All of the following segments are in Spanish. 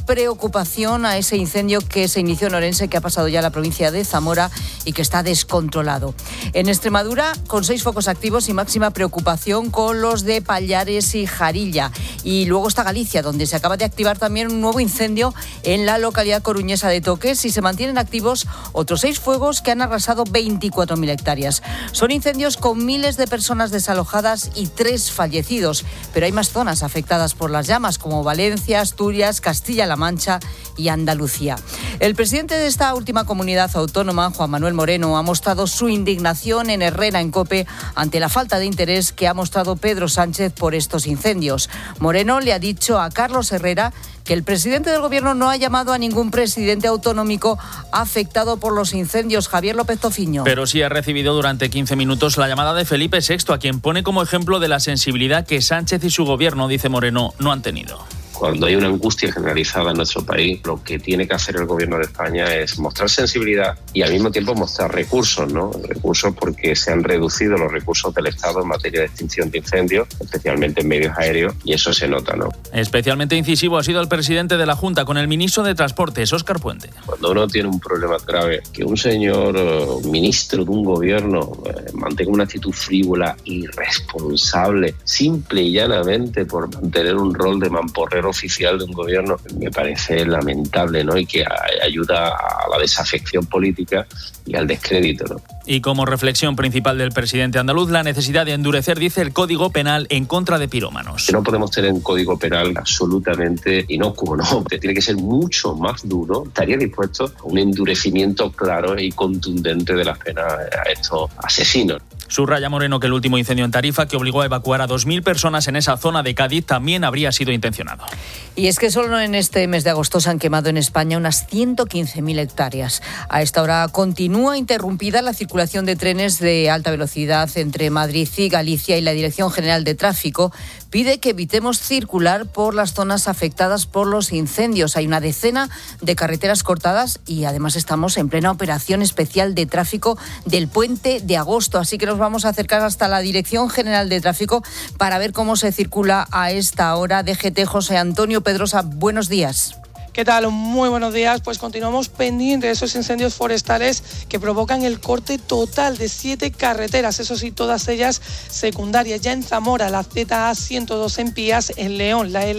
preocupación a ese incendio que se inició en Orense, que ha pasado ya a la provincia de Zamora y que está descontrolado. En Extremadura, con 6 focos activos y máxima preocupación con los de Pallares y Jarilla. Y luego está Galicia, donde se acaba de activar también un nuevo incendio en la localidad coruñesa de Toques y se mantienen activos otros 6 fuegos que han arrasado 24.000 hectáreas. Son incendios con miles de personas desalojadas y 3 fallecidos, pero hay más zonas afectadas por las llamas, como Valencia, Asturias, Castilla-La Mancha y Andalucía. El presidente de esta última comunidad autónoma, Juan Manuel Moreno, ha mostrado su indignación en Herrera, en COPE, ante la falta de interés que ha mostrado Pedro Sánchez por estos incendios. Moreno le ha dicho a Carlos Herrera que el presidente del Gobierno no ha llamado a ningún presidente autonómico afectado por los incendios. Javier López Tofiño. Pero sí ha recibido durante 15 minutos la llamada de Felipe VI, a quien pone como ejemplo de la sensibilidad que Sánchez y su Gobierno, dice Moreno, no han tenido. Cuando hay una angustia generalizada en nuestro país, lo que tiene que hacer el Gobierno de España es mostrar sensibilidad y al mismo tiempo mostrar recursos, ¿no? Recursos porque se han reducido los recursos del Estado en materia de extinción de incendios, especialmente en medios aéreos, y eso se nota, ¿no? Especialmente incisivo ha sido el presidente de la Junta con el ministro de Transportes, Óscar Puente. Cuando uno tiene un problema grave, que un señor ministro de un gobierno mantenga una actitud frívola, irresponsable, simple y llanamente por mantener un rol de mamporrero oficial de un gobierno, me parece lamentable, ¿no? Y que ayuda a la desafección política y al descrédito, ¿no? Y como reflexión principal del presidente andaluz, la necesidad de endurecer, dice, el Código Penal en contra de pirómanos. No podemos tener un Código Penal absolutamente inocuo, ¿no? Tiene que ser mucho más duro. Estaría dispuesto a un endurecimiento claro y contundente de las penas a estos asesinos. Subraya Moreno que el último incendio en Tarifa, que obligó a evacuar a 2.000 personas en esa zona de Cádiz, también habría sido intencionado. Y es que solo en este mes de agosto se han quemado en España unas 115.000 hectáreas. A esta hora continúa interrumpida la circulación de trenes de alta velocidad entre Madrid y Galicia, y la Dirección General de Tráfico pide que evitemos circular por las zonas afectadas por los incendios. Hay una decena de carreteras cortadas y además estamos en plena operación especial de tráfico del Puente de Agosto. Así que nos vamos a acercar hasta la Dirección General de Tráfico para ver cómo se circula a esta hora. DGT, José Antonio Pedrosa, buenos días. ¿Qué tal? Muy buenos días. Pues continuamos pendientes de esos incendios forestales que provocan el corte total de 7 carreteras, eso sí, todas ellas secundarias. Ya en Zamora, la ZA102 en Pías, en León, la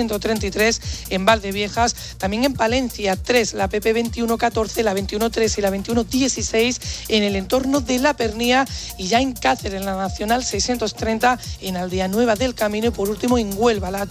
LE133 en Valdeviejas, también en Palencia 3, la PP2114, la 2113 y la 2116 en el entorno de La Pernía, y ya en Cáceres, en la Nacional 630 en Aldea Nueva del Camino, y por último en Huelva, la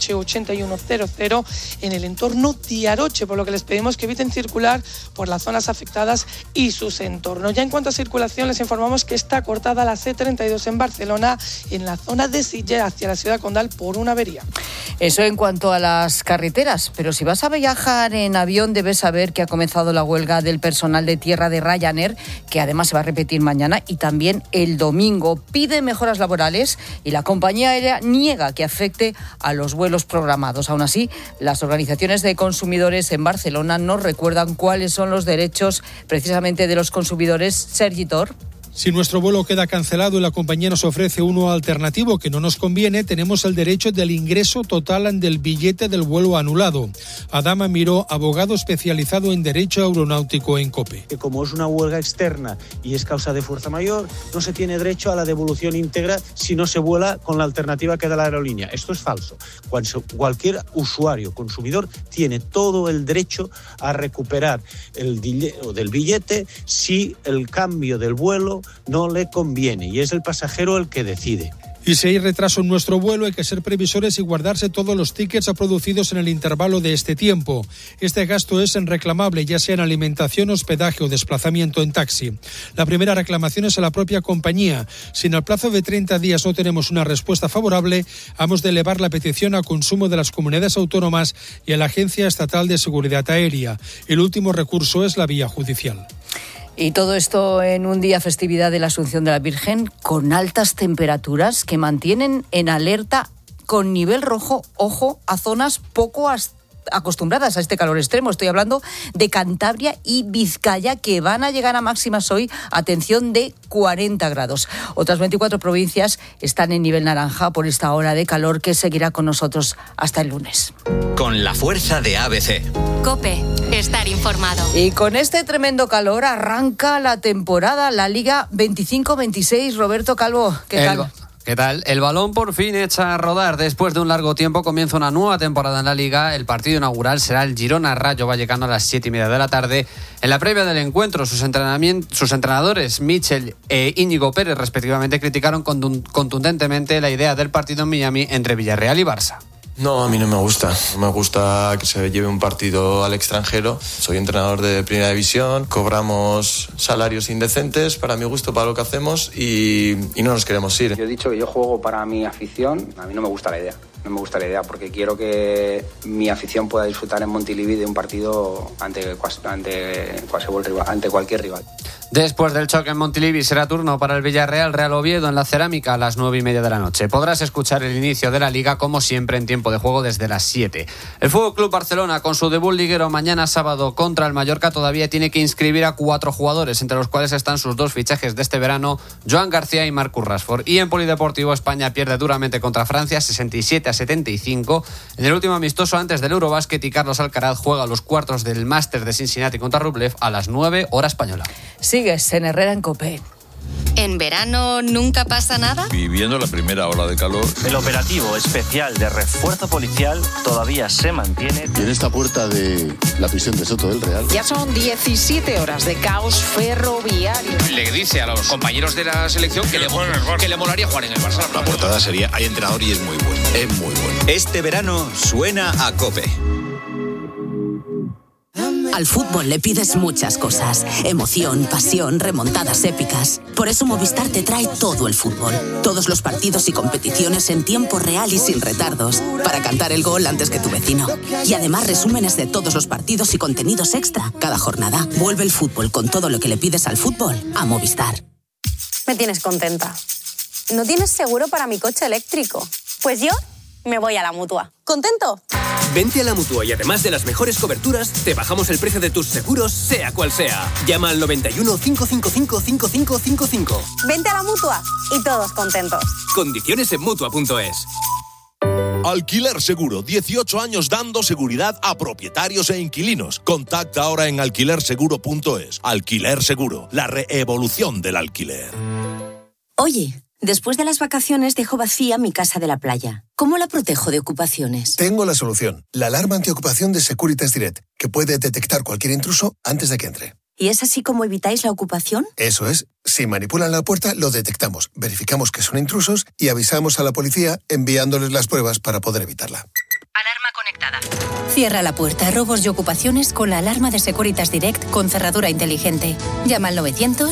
H8100 en el entorno de Aroche, por lo que les pedimos que eviten circular por las zonas afectadas y sus entornos. Ya en cuanto a circulación, les informamos que está cortada la C32 en Barcelona, en la zona de Silla hacia la ciudad condal, por una avería. Eso en cuanto a las carreteras, pero si vas a viajar en avión debes saber que ha comenzado la huelga del personal de tierra de Ryanair, que además se va a repetir mañana y también el domingo. Pide mejoras laborales y la compañía aérea niega que afecte a los vuelos programados. Aún así, las organizaciones de consumidores en Barcelona nos recuerdan cuáles son los derechos precisamente de los consumidores. Sergi Tor. Si nuestro vuelo queda cancelado y la compañía nos ofrece uno alternativo que no nos conviene, tenemos el derecho del ingreso total del billete del vuelo anulado. Adama Miró, abogado especializado en Derecho Aeronáutico en COPE. Como es una huelga externa y es causa de fuerza mayor, no se tiene derecho a la devolución íntegra si no se vuela con la alternativa que da la aerolínea. Esto es falso. Cualquier usuario, consumidor, tiene todo el derecho a recuperar el dinero del billete si el cambio del vuelo no le conviene, y es el pasajero el que decide. Y si hay retraso en nuestro vuelo, hay que ser previsores y guardarse todos los tickets producidos en el intervalo de este tiempo. Este gasto es reclamable, ya sea en alimentación, hospedaje o desplazamiento en taxi. La primera reclamación es a la propia compañía. Si en el plazo de 30 días no tenemos una respuesta favorable, hemos de elevar la petición a consumo de las comunidades autónomas y a la Agencia Estatal de Seguridad Aérea. El último recurso es la vía judicial. Y todo esto en un día festividad de la Asunción de la Virgen, con altas temperaturas que mantienen en alerta con nivel rojo, ojo, a zonas poco acostumbradas a este calor extremo. Estoy hablando de Cantabria y Vizcaya, que van a llegar a máximas hoy, atención, de 40 grados. Otras 24 provincias están en nivel naranja por esta ola de calor que seguirá con nosotros hasta el lunes. Con la fuerza de ABC. COPE, estar informado. Y con este tremendo calor arranca la temporada, la Liga 25-26. Roberto Calvo, ¿qué tal? ¿Qué tal? El balón por fin echa a rodar. Después de un largo tiempo comienza una nueva temporada en la Liga. El partido inaugural será el Girona-Rayo Vallecano a las 7:30 de la tarde. En la previa del encuentro, sus entrenadores, Michel e Íñigo Pérez, respectivamente, criticaron contundentemente la idea del partido en Miami entre Villarreal y Barça. No, a mí no me gusta. No me gusta que se lleve un partido al extranjero. Soy entrenador de Primera División, cobramos salarios indecentes para mi gusto, para lo que hacemos y no nos queremos ir. Yo he dicho que yo juego para mi afición. A mí no me gusta la idea. No me gusta la idea porque quiero que mi afición pueda disfrutar en Montilivi de un partido ante cualquier rival. Después del choque en Montilivi será turno para el Villarreal Real Oviedo en la Cerámica a las 9:30 de la noche. Podrás escuchar el inicio de la Liga como siempre en tiempo de juego desde las 7. El Fútbol Club Barcelona con su debut liguero mañana sábado contra el Mallorca todavía tiene que inscribir a 4 jugadores, entre los cuales están sus 2 fichajes de este verano, Joan García y Marcus Rashford. Y en Polideportivo España pierde duramente contra Francia 67-75 en el último amistoso antes del Eurobásquet y Carlos Alcaraz juega los cuartos del Masters de Cincinnati contra Rublev a las 9 hora española. Sigues en Herrera en COPE. ¿En verano nunca pasa nada? Viviendo la primera ola de calor. El operativo especial de refuerzo policial todavía se mantiene. Y en esta puerta de la prisión de Soto del Real. Ya son 17 horas de caos ferroviario. Le dice a los compañeros de la selección que le molaría jugar en el Barça. La portada sería, hay entrenador y es muy bueno. Es muy bueno. Este verano suena a COPE. Al fútbol le pides muchas cosas. Emoción, pasión, remontadas épicas. Por eso Movistar te trae todo el fútbol. Todos los partidos y competiciones en tiempo real y sin retardos. Para cantar el gol antes que tu vecino. Y además resúmenes de todos los partidos y contenidos extra. Cada jornada. Vuelve el fútbol con todo lo que le pides al fútbol a Movistar. Me tienes contenta. ¿No tienes seguro para mi coche eléctrico? Pues yo me voy a la Mutua. ¿Contento? Vente a la Mutua y además de las mejores coberturas, te bajamos el precio de tus seguros, sea cual sea. Llama al 91 555 5555. Vente a la Mutua y todos contentos. Condiciones en Mutua.es. Alquiler Seguro, 18 años dando seguridad a propietarios e inquilinos. Contacta ahora en alquilerseguro.es. Alquiler Seguro, la reevolución del alquiler. Oye, después de las vacaciones dejo vacía mi casa de la playa. ¿Cómo la protejo de ocupaciones? Tengo la solución. La alarma antiocupación de Securitas Direct, que puede detectar cualquier intruso antes de que entre. ¿Y es así como evitáis la ocupación? Eso es. Si manipulan la puerta, lo detectamos, verificamos que son intrusos y avisamos a la policía enviándoles las pruebas para poder evitarla. Alarma conectada. Cierra la puerta a robos y ocupaciones con la alarma de Securitas Direct con cerradura inteligente. Llama al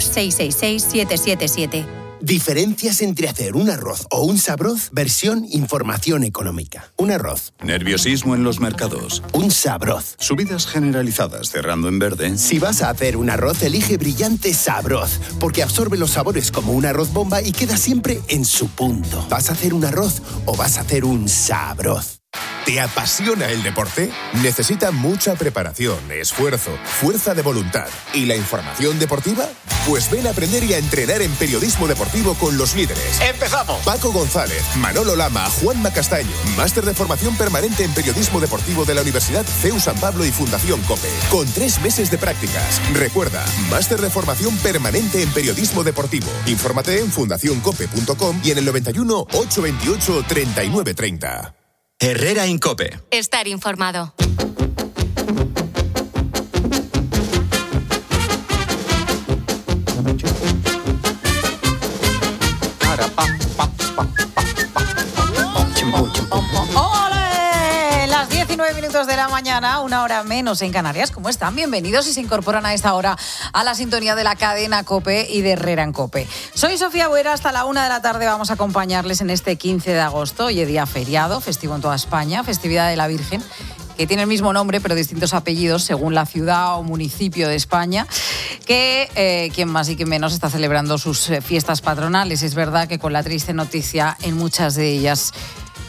900-666-777. Diferencias entre hacer un arroz o un sabroz, versión información económica. Un arroz. Nerviosismo en los mercados. Un sabroz. Subidas generalizadas cerrando en verde. Si vas a hacer un arroz, elige Brillante Sabroz, porque absorbe los sabores como un arroz bomba y queda siempre en su punto. ¿Vas a hacer un arroz o vas a hacer un sabroz? ¿Te apasiona el deporte? Necesita mucha preparación, esfuerzo, fuerza de voluntad. ¿Y la información deportiva? Pues ven a aprender y a entrenar en periodismo deportivo con los líderes. ¡Empezamos! Paco González, Manolo Lama, Juanma Castaño. Máster de formación permanente en periodismo deportivo de la Universidad CEU San Pablo y Fundación COPE. Con 3 meses de prácticas. Recuerda, máster de formación permanente en periodismo deportivo. Infórmate en fundacioncope.com y en el 91 828 3930. Herrera en COPE. Estar informado. ¡Ole! Las 19 minutos de la mañana, 1 hora menos en Canarias. ¿Cómo están? Bienvenidos y se incorporan a esta hora a la sintonía de la cadena COPE y de Herrera en COPE. Soy Sofía Buera, hasta la 1 de la tarde vamos a acompañarles en este 15 de agosto. Hoy es día feriado, festivo en toda España, festividad de la Virgen, que tiene el mismo nombre pero distintos apellidos según la ciudad o municipio de España, que quien más y quien menos está celebrando sus fiestas patronales. Es verdad que con la triste noticia en muchas de ellas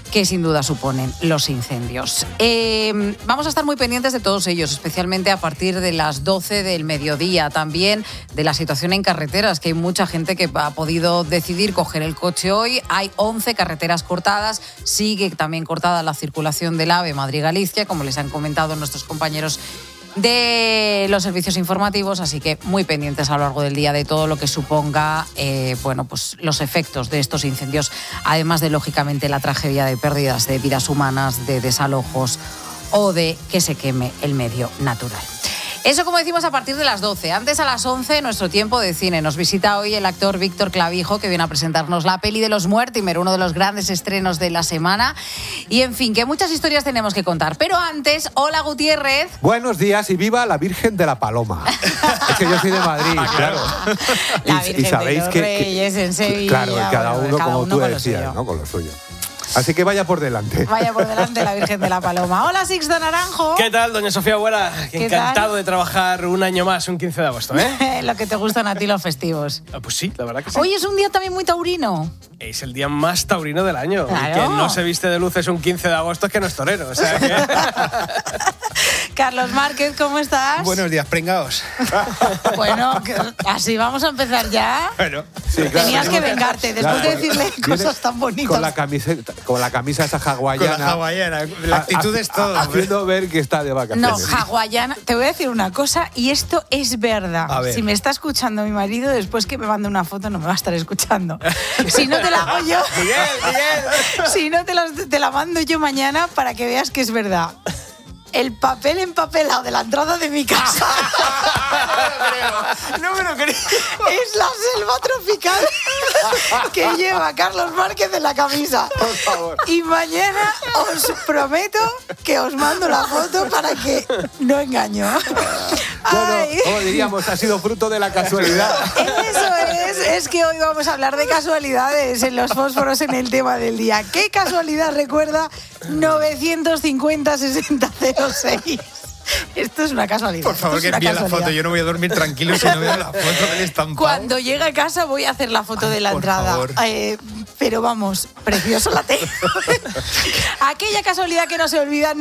que sin duda suponen los incendios. Vamos a estar muy pendientes de todos ellos, especialmente a partir de las 12 del mediodía. También de la situación en carreteras, que hay mucha gente que ha podido decidir coger el coche hoy. Hay 11 carreteras cortadas. Sigue también cortada la circulación del AVE Madrid-Galicia, como les han comentado nuestros compañeros de los servicios informativos, así que muy pendientes a lo largo del día de todo lo que suponga pues los efectos de estos incendios, además de, lógicamente, la tragedia de pérdidas de vidas humanas, de desalojos o de que se queme el medio natural. Eso, como decimos, a partir de las 12. Antes, a las 11, nuestro tiempo de cine. Nos visita hoy el actor Víctor Clavijo, que viene a presentarnos la peli de los Muertimer, uno de los grandes estrenos de la semana. Y, en fin, que muchas historias tenemos que contar. Pero antes, hola, Gutiérrez. Buenos días y viva la Virgen de la Paloma. Es que yo soy de Madrid, claro. La Virgen sabéis de los Reyes en Sevilla. Claro, cada uno como tú con decías, ¿no? Con lo suyo. Así que vaya por delante. Vaya por delante la Virgen de la Paloma. Hola, Sixto Naranjo. ¿Qué tal, doña Sofía Buera? Encantado de trabajar un año más, un 15 de agosto, ¿eh? Lo que te gustan a ti los festivos. Pues sí, la verdad que sí. Hoy es un día también muy taurino. Es el día más taurino del año. Claro. Y quien no se viste de luces un 15 de agosto es que no es torero. O sea que... Carlos Márquez, ¿cómo estás? Buenos días, pringaos. Bueno, así vamos a empezar ya. Bueno, sí, claro. Tenías que vengarte después de decirle cosas tan bonitas. Con la camisa esa hawaiana. Con la hawaiana. La actitud es todo. Haciendo ver que está de vacaciones. No, hawaiana. Te voy a decir una cosa, y esto es verdad. A ver. Si me está escuchando mi marido, después que me mande una foto no me va a estar escuchando. Si no te la hago yo... Miguel. Si no te la mando yo mañana para que veas que es verdad. El papel empapelado de la entrada de mi casa. No me lo creo. Es la selva tropical que lleva Carlos Márquez en la camisa. Por favor. Y mañana os prometo que os mando la foto para que no engaño. Bueno, como diríamos, ha sido fruto de la casualidad. Eso es que hoy vamos a hablar de casualidades en los fósforos en el tema del día. ¿Qué casualidad recuerda 950-6006? Esto es una casualidad. Por favor, que envíe la foto. Yo no voy a dormir tranquilo si no veo la foto del estampado. Cuando llegue a casa voy a hacer la foto de la entrada. Pero vamos, precioso la tengo. Aquella casualidad que no se olvida,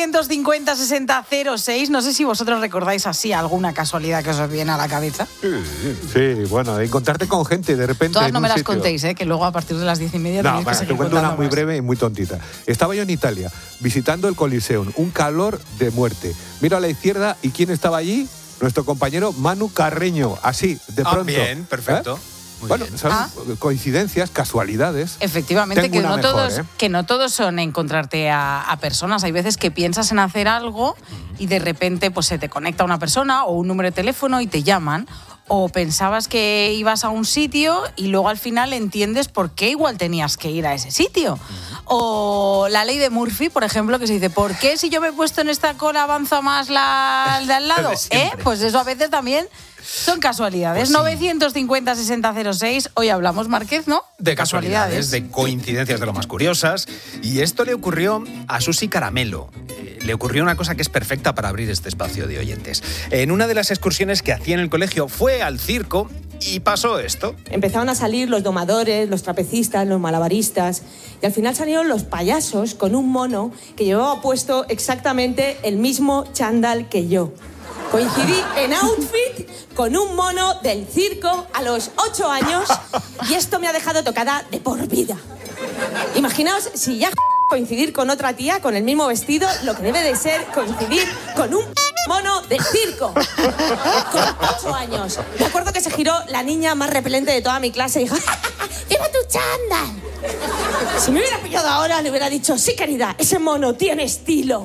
950-6006. No sé si vosotros recordáis así alguna casualidad que os viene a la cabeza. Sí, bueno, encontrarte con gente de repente. Todas no me las contéis, que luego a partir de las 10:30 no, te cuento una muy breve y muy tontita. Estaba yo en Italia visitando el Coliseum, un calor de muerte. Miro a la izquierda y ¿quién estaba allí? Nuestro compañero Manu Carreño, así, de pronto. Bien, perfecto. Bueno, son coincidencias, casualidades. Efectivamente, que no todos son encontrarte a personas. Hay veces que piensas en hacer algo y de repente pues se te conecta una persona o un número de teléfono y te llaman. O pensabas que ibas a un sitio y luego al final entiendes por qué igual tenías que ir a ese sitio. O la ley de Murphy, por ejemplo, que se dice, ¿por qué si yo me he puesto en esta cola avanza más la de al lado? Pues eso a veces también son casualidades. Pues sí. 950-6006. Hoy hablamos, Márquez, ¿no? De casualidades, de coincidencias de lo más curiosas. Y esto le ocurrió a Susi Caramelo. Le ocurrió una cosa que es perfecta para abrir este espacio de oyentes. En una de las excursiones que hacía en el colegio fue al circo y pasó esto. Empezaron a salir los domadores, los trapecistas, los malabaristas y al final salieron los payasos con un mono que llevaba puesto exactamente el mismo chándal que yo. Coincidí en outfit con un mono del circo a los 8 años y esto me ha dejado tocada de por vida. Imaginaos si ya coincidir con otra tía con el mismo vestido, lo que debe de ser coincidir con un mono del circo. Con 8 años. Me acuerdo que se giró la niña más repelente de toda mi clase y dijo, ¡lleva tu chándal! Si me hubiera pillado ahora, le hubiera dicho, sí, querida, ese mono tiene estilo.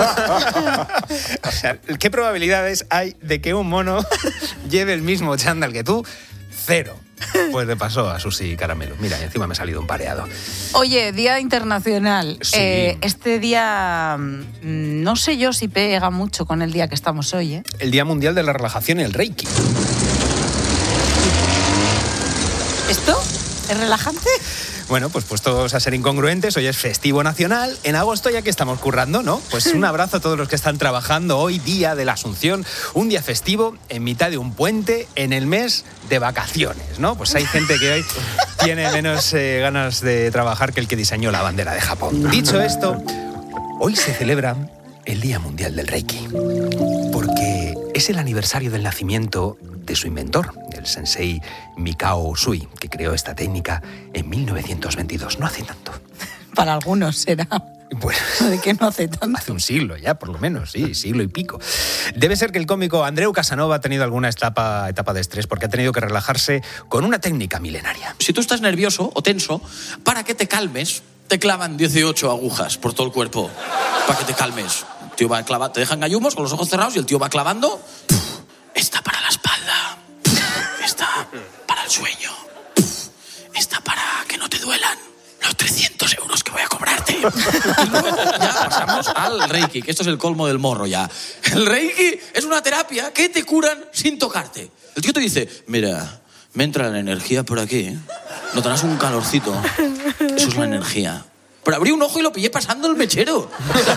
O sea, ¿qué probabilidades hay de que un mono lleve el mismo chándal que tú? 0. Pues le pasó a Susi Caramelo. Mira, encima me ha salido un pareado. Oye, Día Internacional. Sí. Este día, no sé yo si pega mucho con el día que estamos hoy, ¿eh? El Día Mundial de la Relajación y el Reiki. ¿Esto? ¿Es relajante? Bueno, pues puestos a ser incongruentes, hoy es festivo nacional, en agosto ya que estamos currando, ¿no? Pues un abrazo a todos los que están trabajando hoy, día de la Asunción, un día festivo en mitad de un puente en el mes de vacaciones, ¿no? Pues hay gente que hoy tiene menos ganas de trabajar que el que diseñó la bandera de Japón. Dicho esto, hoy se celebra el Día Mundial del Reiki, porque es el aniversario del nacimiento de su inventor, el sensei Mikao Usui, que creó esta técnica en 1922, no hace tanto. Para algunos será. Bueno, ¿de qué no hace tanto? Hace un siglo ya, por lo menos, sí, siglo y pico. Debe ser que el cómico Andreu Casanova ha tenido alguna etapa de estrés porque ha tenido que relajarse con una técnica milenaria. Si tú estás nervioso o tenso, para que te calmes, te clavan 18 agujas por todo el cuerpo. Para que te calmes. El tío va clavando, te dejan gallumos con los ojos cerrados y el tío va clavando. Esta para la espalda. Esta para el sueño. Esta para que no te duelan los 300 euros que voy a cobrarte. Y luego ya pasamos al Reiki, que esto es el colmo del morro ya. El Reiki es una terapia que te curan sin tocarte. El tío te dice, mira, me entra la energía por aquí, notarás un calorcito. Eso es la energía. Pero abrí un ojo y lo pillé pasando el mechero.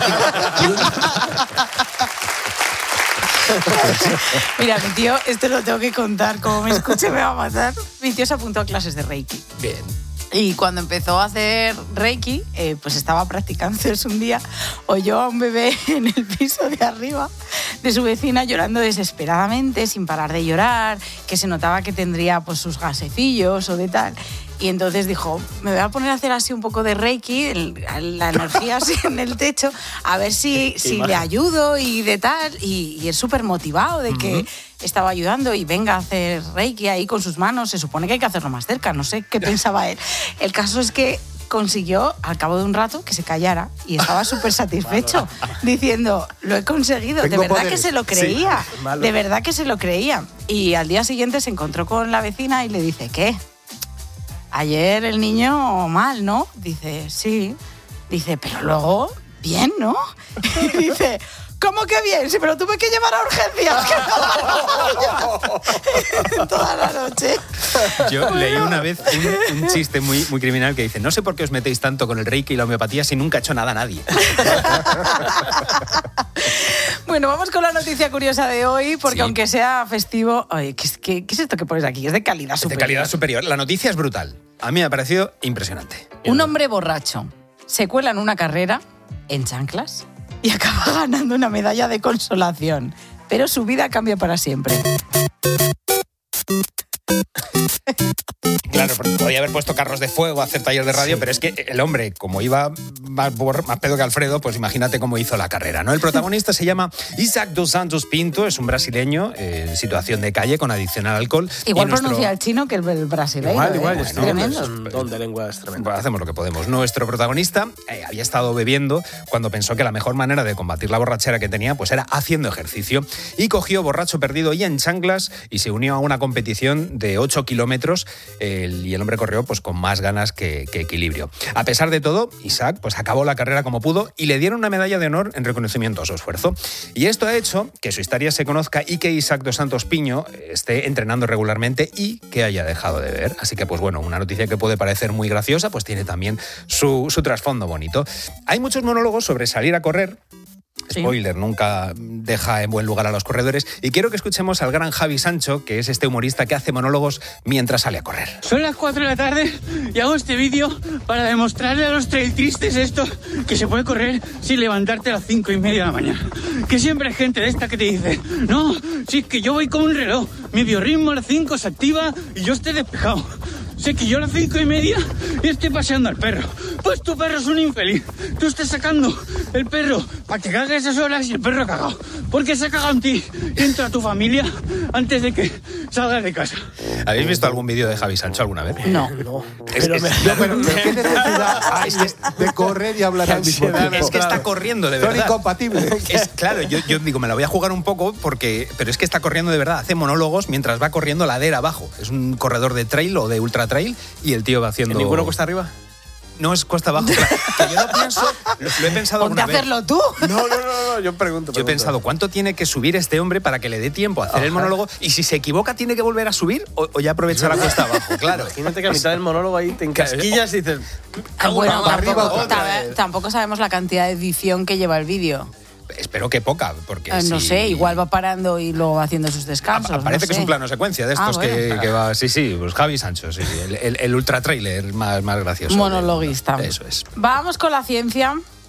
Mira, mi tío, esto lo tengo que contar, como me escuche me va a matar. Mi tío se apuntó a clases de Reiki. Bien. Y cuando empezó a hacer Reiki, pues estaba practicando. Entonces un día oyó a un bebé en el piso de arriba de su vecina llorando desesperadamente, sin parar de llorar, que se notaba que tendría pues sus gasecillos o de tal. Y entonces dijo, me voy a poner a hacer así un poco de Reiki, la energía así en el techo, a ver si le ayudo y de tal. Y es súper motivado de que estaba ayudando y venga a hacer Reiki ahí con sus manos. Se supone que hay que hacerlo más cerca, no sé qué pensaba él. El caso es que consiguió, al cabo de un rato, que se callara y estaba súper satisfecho, diciendo, lo he conseguido. Tengo de verdad poderes. que se lo creía, Sí, de verdad que se lo creía. Y al día siguiente se encontró con la vecina y le dice, ¿qué? Ayer el niño mal, ¿no? Dice, sí. Dice, pero luego, bien, ¿no? Y dice, ¿cómo que bien? Sí, pero tuve que llevar a urgencias. Toda la noche. Yo leí una vez un chiste muy, muy criminal que dice, no sé por qué os metéis tanto con el Reiki y la homeopatía si nunca ha hecho nada a nadie. Bueno, vamos con la noticia curiosa de hoy, porque Sí. aunque sea festivo... Oye, ¿qué es esto que pones aquí? Es de calidad superior. De calidad superior. La noticia es brutal. A mí me ha parecido impresionante. Un hombre borracho se cuela en una carrera en chanclas y acaba ganando una medalla de consolación. Pero su vida cambia para siempre. Claro, porque podía haber puesto carros de fuego, hacer taller de radio, pero es que el hombre, como iba más pedo que Alfredo, pues imagínate cómo hizo la carrera, ¿no? El protagonista se llama Isaac dos Santos Pinto, es un brasileño en situación de calle con adicción al alcohol. Igual pronuncia el chino que el brasileño. Igual, es tremendo. Es un don de lenguas tremendo. Pues hacemos lo que podemos. Nuestro protagonista había estado bebiendo cuando pensó que la mejor manera de combatir la borrachera que tenía pues era haciendo ejercicio y borracho perdido y en chanclas y se unió a una competición de 8 kilómetros y el hombre corrió pues con más ganas que equilibrio. A pesar de todo, Isaac pues acabó la carrera como pudo y le dieron una medalla de honor en reconocimiento a su esfuerzo. Y esto ha hecho que su historia se conozca y que Isaac dos Santos Piño esté entrenando regularmente y que haya dejado de beber. Así que pues bueno, una noticia que puede parecer muy graciosa pues tiene también su trasfondo bonito. Hay muchos monólogos sobre salir a correr. Spoiler, nunca deja en buen lugar a los corredores. Y quiero que escuchemos al gran Javi Sancho, que es este humorista que hace monólogos mientras sale a correr. Son las 4 de la tarde y hago este vídeo para demostrarle a los trail tristes esto, que se puede correr sin levantarte a las 5:30 de la mañana. Que siempre hay gente de esta que te dice, no, si es que yo voy como un reloj, mi biorritmo a las 5 se activa y yo estoy despejado. Sé que yo a las 5:30 y estoy paseando al perro. Pues tu perro es un infeliz. Tú estás sacando el perro para que cague esas horas y el perro ha cagado. Porque se ha cagado en ti y entra a tu familia antes de que salgas de casa. ¿Habéis visto algún vídeo de Javi Sancho alguna vez? No. Pero ¿qué necesidad hay de correr y hablar al mismo tiempo? Es que está corriendo de verdad. Son incompatibles. Claro, yo digo, me la voy a jugar un poco pero es que está corriendo de verdad. Hace monólogos mientras va corriendo ladera abajo. Es un corredor de trail o de ultra trail y el tío va haciendo... ¿Ninguno cuesta arriba? No es cuesta abajo. Que yo lo pienso, lo he pensado Ponte alguna a vez. hacerlo tú. No, yo pregunto. Yo he pensado, ¿cuánto tiene que subir este hombre para que le dé tiempo a hacer el monólogo? Y si se equivoca, ¿tiene que volver a subir o ya aprovechar la cuesta abajo? Claro. Imagínate que a mitad del monólogo ahí te encasquillas y dices... Bueno, arriba, tampoco sabemos la cantidad de edición que lleva el vídeo. Espero que poca, porque No si- sé, igual va parando y luego haciendo sus descansos. Parece no que es sé. un plano secuencia de estos bueno. que va... Sí, pues Javi Sancho, sí, el ultra trailer más gracioso. Monologuista. Eso es. Vamos con la ciencia.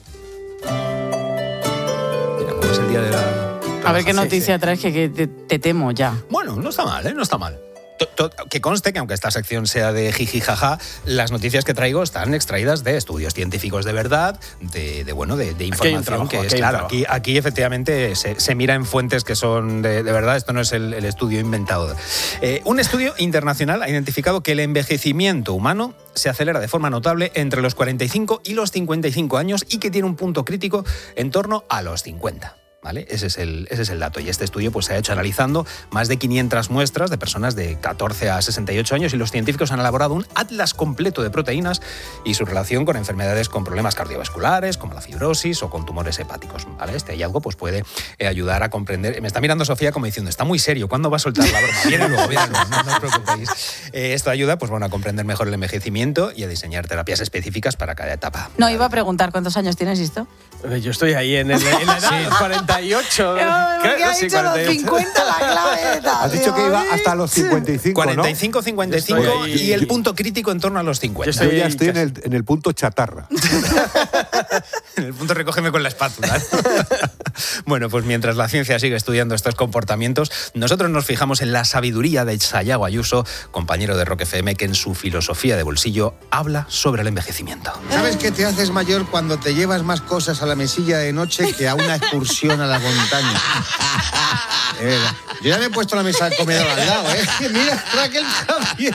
Como es el día de la... A ver qué noticia traes que te temo ya. Bueno, no está mal, ¿eh? No está mal. Que conste que aunque esta sección sea de jiji jaja, las noticias que traigo están extraídas de estudios científicos de verdad, de información trabajo, que es aquí hay un claro. Aquí efectivamente se mira en fuentes que son de verdad. Esto no es el estudio inventado. Un estudio internacional ha identificado que el envejecimiento humano se acelera de forma notable entre los 45 y los 55 años y que tiene un punto crítico en torno a los 50. ¿Vale? Ese es el dato. Y este estudio pues, se ha hecho analizando más de 500 muestras de personas de 14 a 68 años y los científicos han elaborado un atlas completo de proteínas y su relación con enfermedades con problemas cardiovasculares, como la fibrosis o con tumores hepáticos. ¿Vale? Este hallazgo pues, puede ayudar a comprender... Me está mirando Sofía como diciendo, está muy serio, ¿cuándo va a soltar la broma? Viene luego, no os preocupéis. Esto ayuda pues, a comprender mejor el envejecimiento y a diseñar terapias específicas para cada etapa. No, iba a preguntar cuántos años tienes, ¿listo? Yo estoy ahí en la edad de los 48. Porque ha dicho los 50 la clave. Has dicho que iba hasta los 55, 45, 55 Yo estoy y el punto crítico en torno a los 50. Yo ya estoy en el punto chatarra. En el punto recógeme con la espátula. Bueno, pues mientras la ciencia sigue estudiando estos comportamientos, nosotros nos fijamos en la sabiduría de Sayago Ayuso, compañero de Rock FM, que en su filosofía de bolsillo habla sobre el envejecimiento. ¿Sabes que te haces mayor cuando te llevas más cosas a la mesilla de noche que a una excursión a la montaña? Yo ya me he puesto la mesa del comedor al lado, ¿eh? Mira, Raquel también.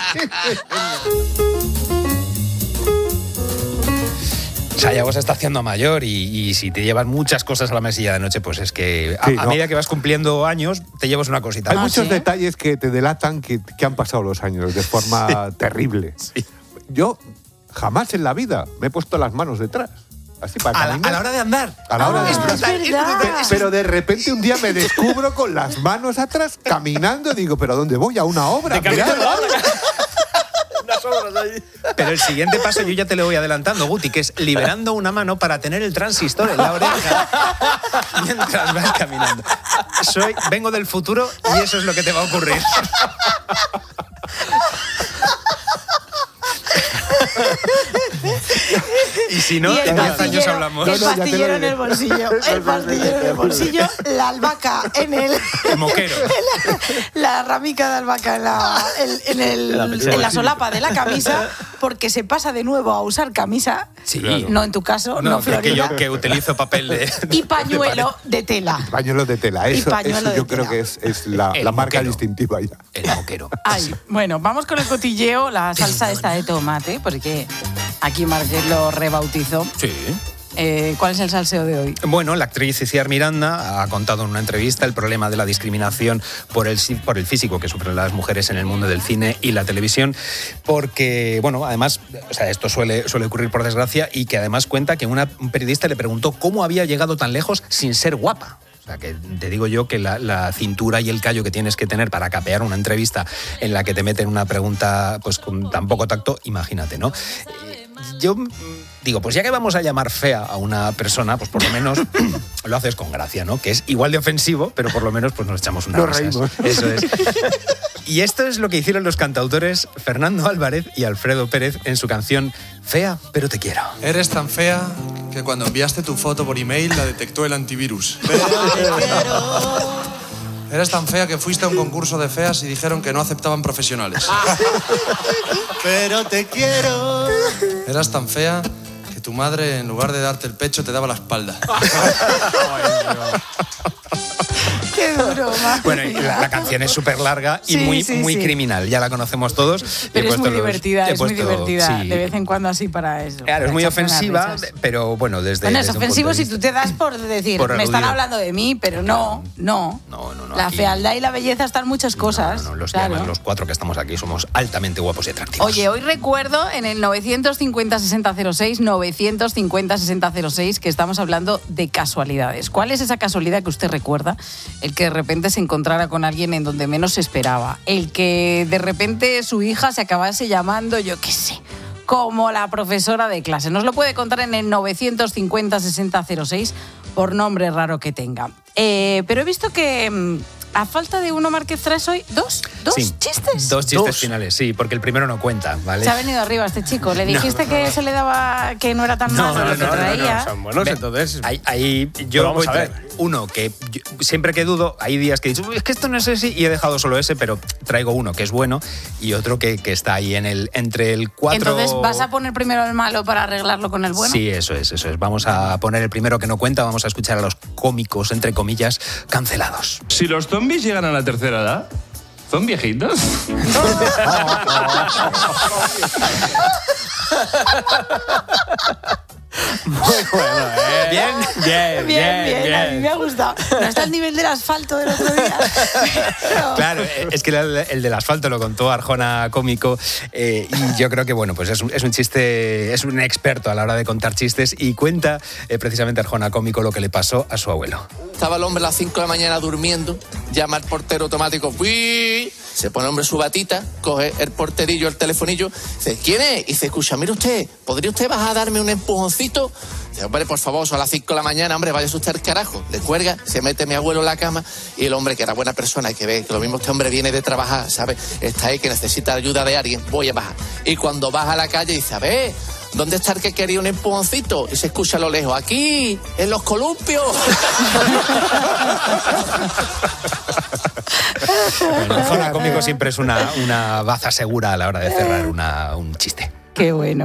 Sayago se está haciendo mayor y si te llevas muchas cosas a la mesilla de noche, pues es que a medida que vas cumpliendo años, te llevas una cosita. Hay muchos detalles que te delatan que han pasado los años de forma terrible. Sí. Yo jamás en la vida me he puesto las manos detrás. Así para caminar. A la hora de andar. A la hora de andar. Es verdad. Pero de repente un día me descubro con las manos atrás caminando y digo, ¿pero a dónde voy? ¿A una obra? Mirad. Pero el siguiente paso yo ya te lo voy adelantando, Guti, que es liberando una mano para tener el transistor en la oreja mientras vas caminando. Vengo del futuro y eso es lo que te va a ocurrir. Y si no, en 10 años hablamos. El pastillero en el bolsillo. El pastillero en el bolsillo, la albahaca en el moquero. La ramica de albahaca en la solapa de la camisa, porque se pasa de nuevo a usar camisa. Sí. No en tu caso, no Florida. Que utilizo papel de... Y pañuelo de tela. Pañuelo de tela. Eso pañuelo de yo creo tela. que es la marca distintiva ya. El moquero. Ay, bueno, vamos con el cotilleo, la salsa esta de tomate, porque aquí Marqués lo rebautizó. Sí. ¿Cuál es el salseo de hoy? Bueno, la actriz Itziar Miranda ha contado en una entrevista el problema de la discriminación por el físico que sufren las mujeres en el mundo del cine y la televisión, porque, bueno, además, o sea, esto suele ocurrir por desgracia, y que además cuenta que un periodista le preguntó cómo había llegado tan lejos sin ser guapa. O sea, que te digo yo que la cintura y el callo que tienes que tener para capear una entrevista en la que te meten una pregunta pues con tan poco tacto, imagínate, ¿no? Yo digo, pues ya que vamos a llamar fea a una persona, pues por lo menos lo haces con gracia, ¿no? Que es igual de ofensivo, pero por lo menos pues nos echamos unas risas. Reímos. Eso es. Y esto es lo que hicieron los cantautores Fernando Álvarez y Alfredo Pérez en su canción Fea, pero te quiero. Eres tan fea que cuando enviaste tu foto por email la detectó el antivirus. Eres tan fea que fuiste a un concurso de feas y dijeron que no aceptaban profesionales. Pero te quiero. Eras tan fea que tu madre, en lugar de darte el pecho, te daba la espalda. Qué broma. Bueno, y la canción es súper larga y muy criminal, ya la conocemos todos. Pero es muy divertida, sí. De vez en cuando así para eso. Claro, es muy ofensiva, pero bueno, desde... Bueno, es ofensivo si tú te das por decir, me están hablando de mí, pero no. La fealdad y la belleza están muchas cosas. Los cuatro que estamos aquí somos altamente guapos y atractivos. Oye, hoy recuerdo en el 950-6006, que estamos hablando de casualidades. ¿Cuál es esa casualidad que usted recuerda? El que de repente se encontrara con alguien en donde menos se esperaba. El que de repente su hija se acabase llamando, yo qué sé, como la profesora de clase. Nos lo puede contar en el 950-6006 por nombre raro que tenga. Pero he visto que... a falta de uno, Márquez, traes hoy dos chistes. Dos chistes finales, sí, porque el primero no cuenta, ¿vale? Se ha venido arriba este chico. ¿Le dijiste que se le daba, que no era tan malo lo que traía? No, son buenos, entonces... Ahí yo vamos a ver. Uno que siempre que dudo, hay días que he dicho, es que esto no es ese, y he dejado solo ese, pero traigo uno que es bueno y otro que está ahí entre el 4... Entonces, ¿vas a poner primero el malo para arreglarlo con el bueno? Sí, eso es. Vamos a poner el primero que no cuenta, vamos a escuchar a los cómicos, entre comillas, cancelados. Si los zombies llegan a la tercera edad, ¿son viejitos? Muy bueno, Bien. A mí me ha gustado. No está al nivel del asfalto del otro día. Claro, es que el del asfalto lo contó Arjona Cómico y yo creo que, bueno, pues es un chiste, es un experto a la hora de contar chistes y cuenta precisamente Arjona Cómico lo que le pasó a su abuelo. Estaba el hombre a las 5 de la mañana durmiendo, llama al portero automático, ¡uy! Se pone el hombre su batita, coge el porterillo, el telefonillo, dice, ¿quién es? Y dice, escucha, mire usted, ¿podría usted bajar a darme un empujoncito? Dice, hombre, por favor, son las 5 de la mañana, hombre, vaya usted al carajo. Le cuelga, se mete mi abuelo en la cama y el hombre, que era buena persona, que ve que lo mismo este hombre viene de trabajar, ¿sabe? Está ahí que necesita ayuda de alguien, voy a bajar. Y cuando baja a la calle dice, a ver, ¿dónde está el que quería un empujoncito? Y se escucha a lo lejos, aquí, en los columpios. Bueno, Arjona Cómico siempre es una baza segura a la hora de cerrar un chiste. Qué bueno.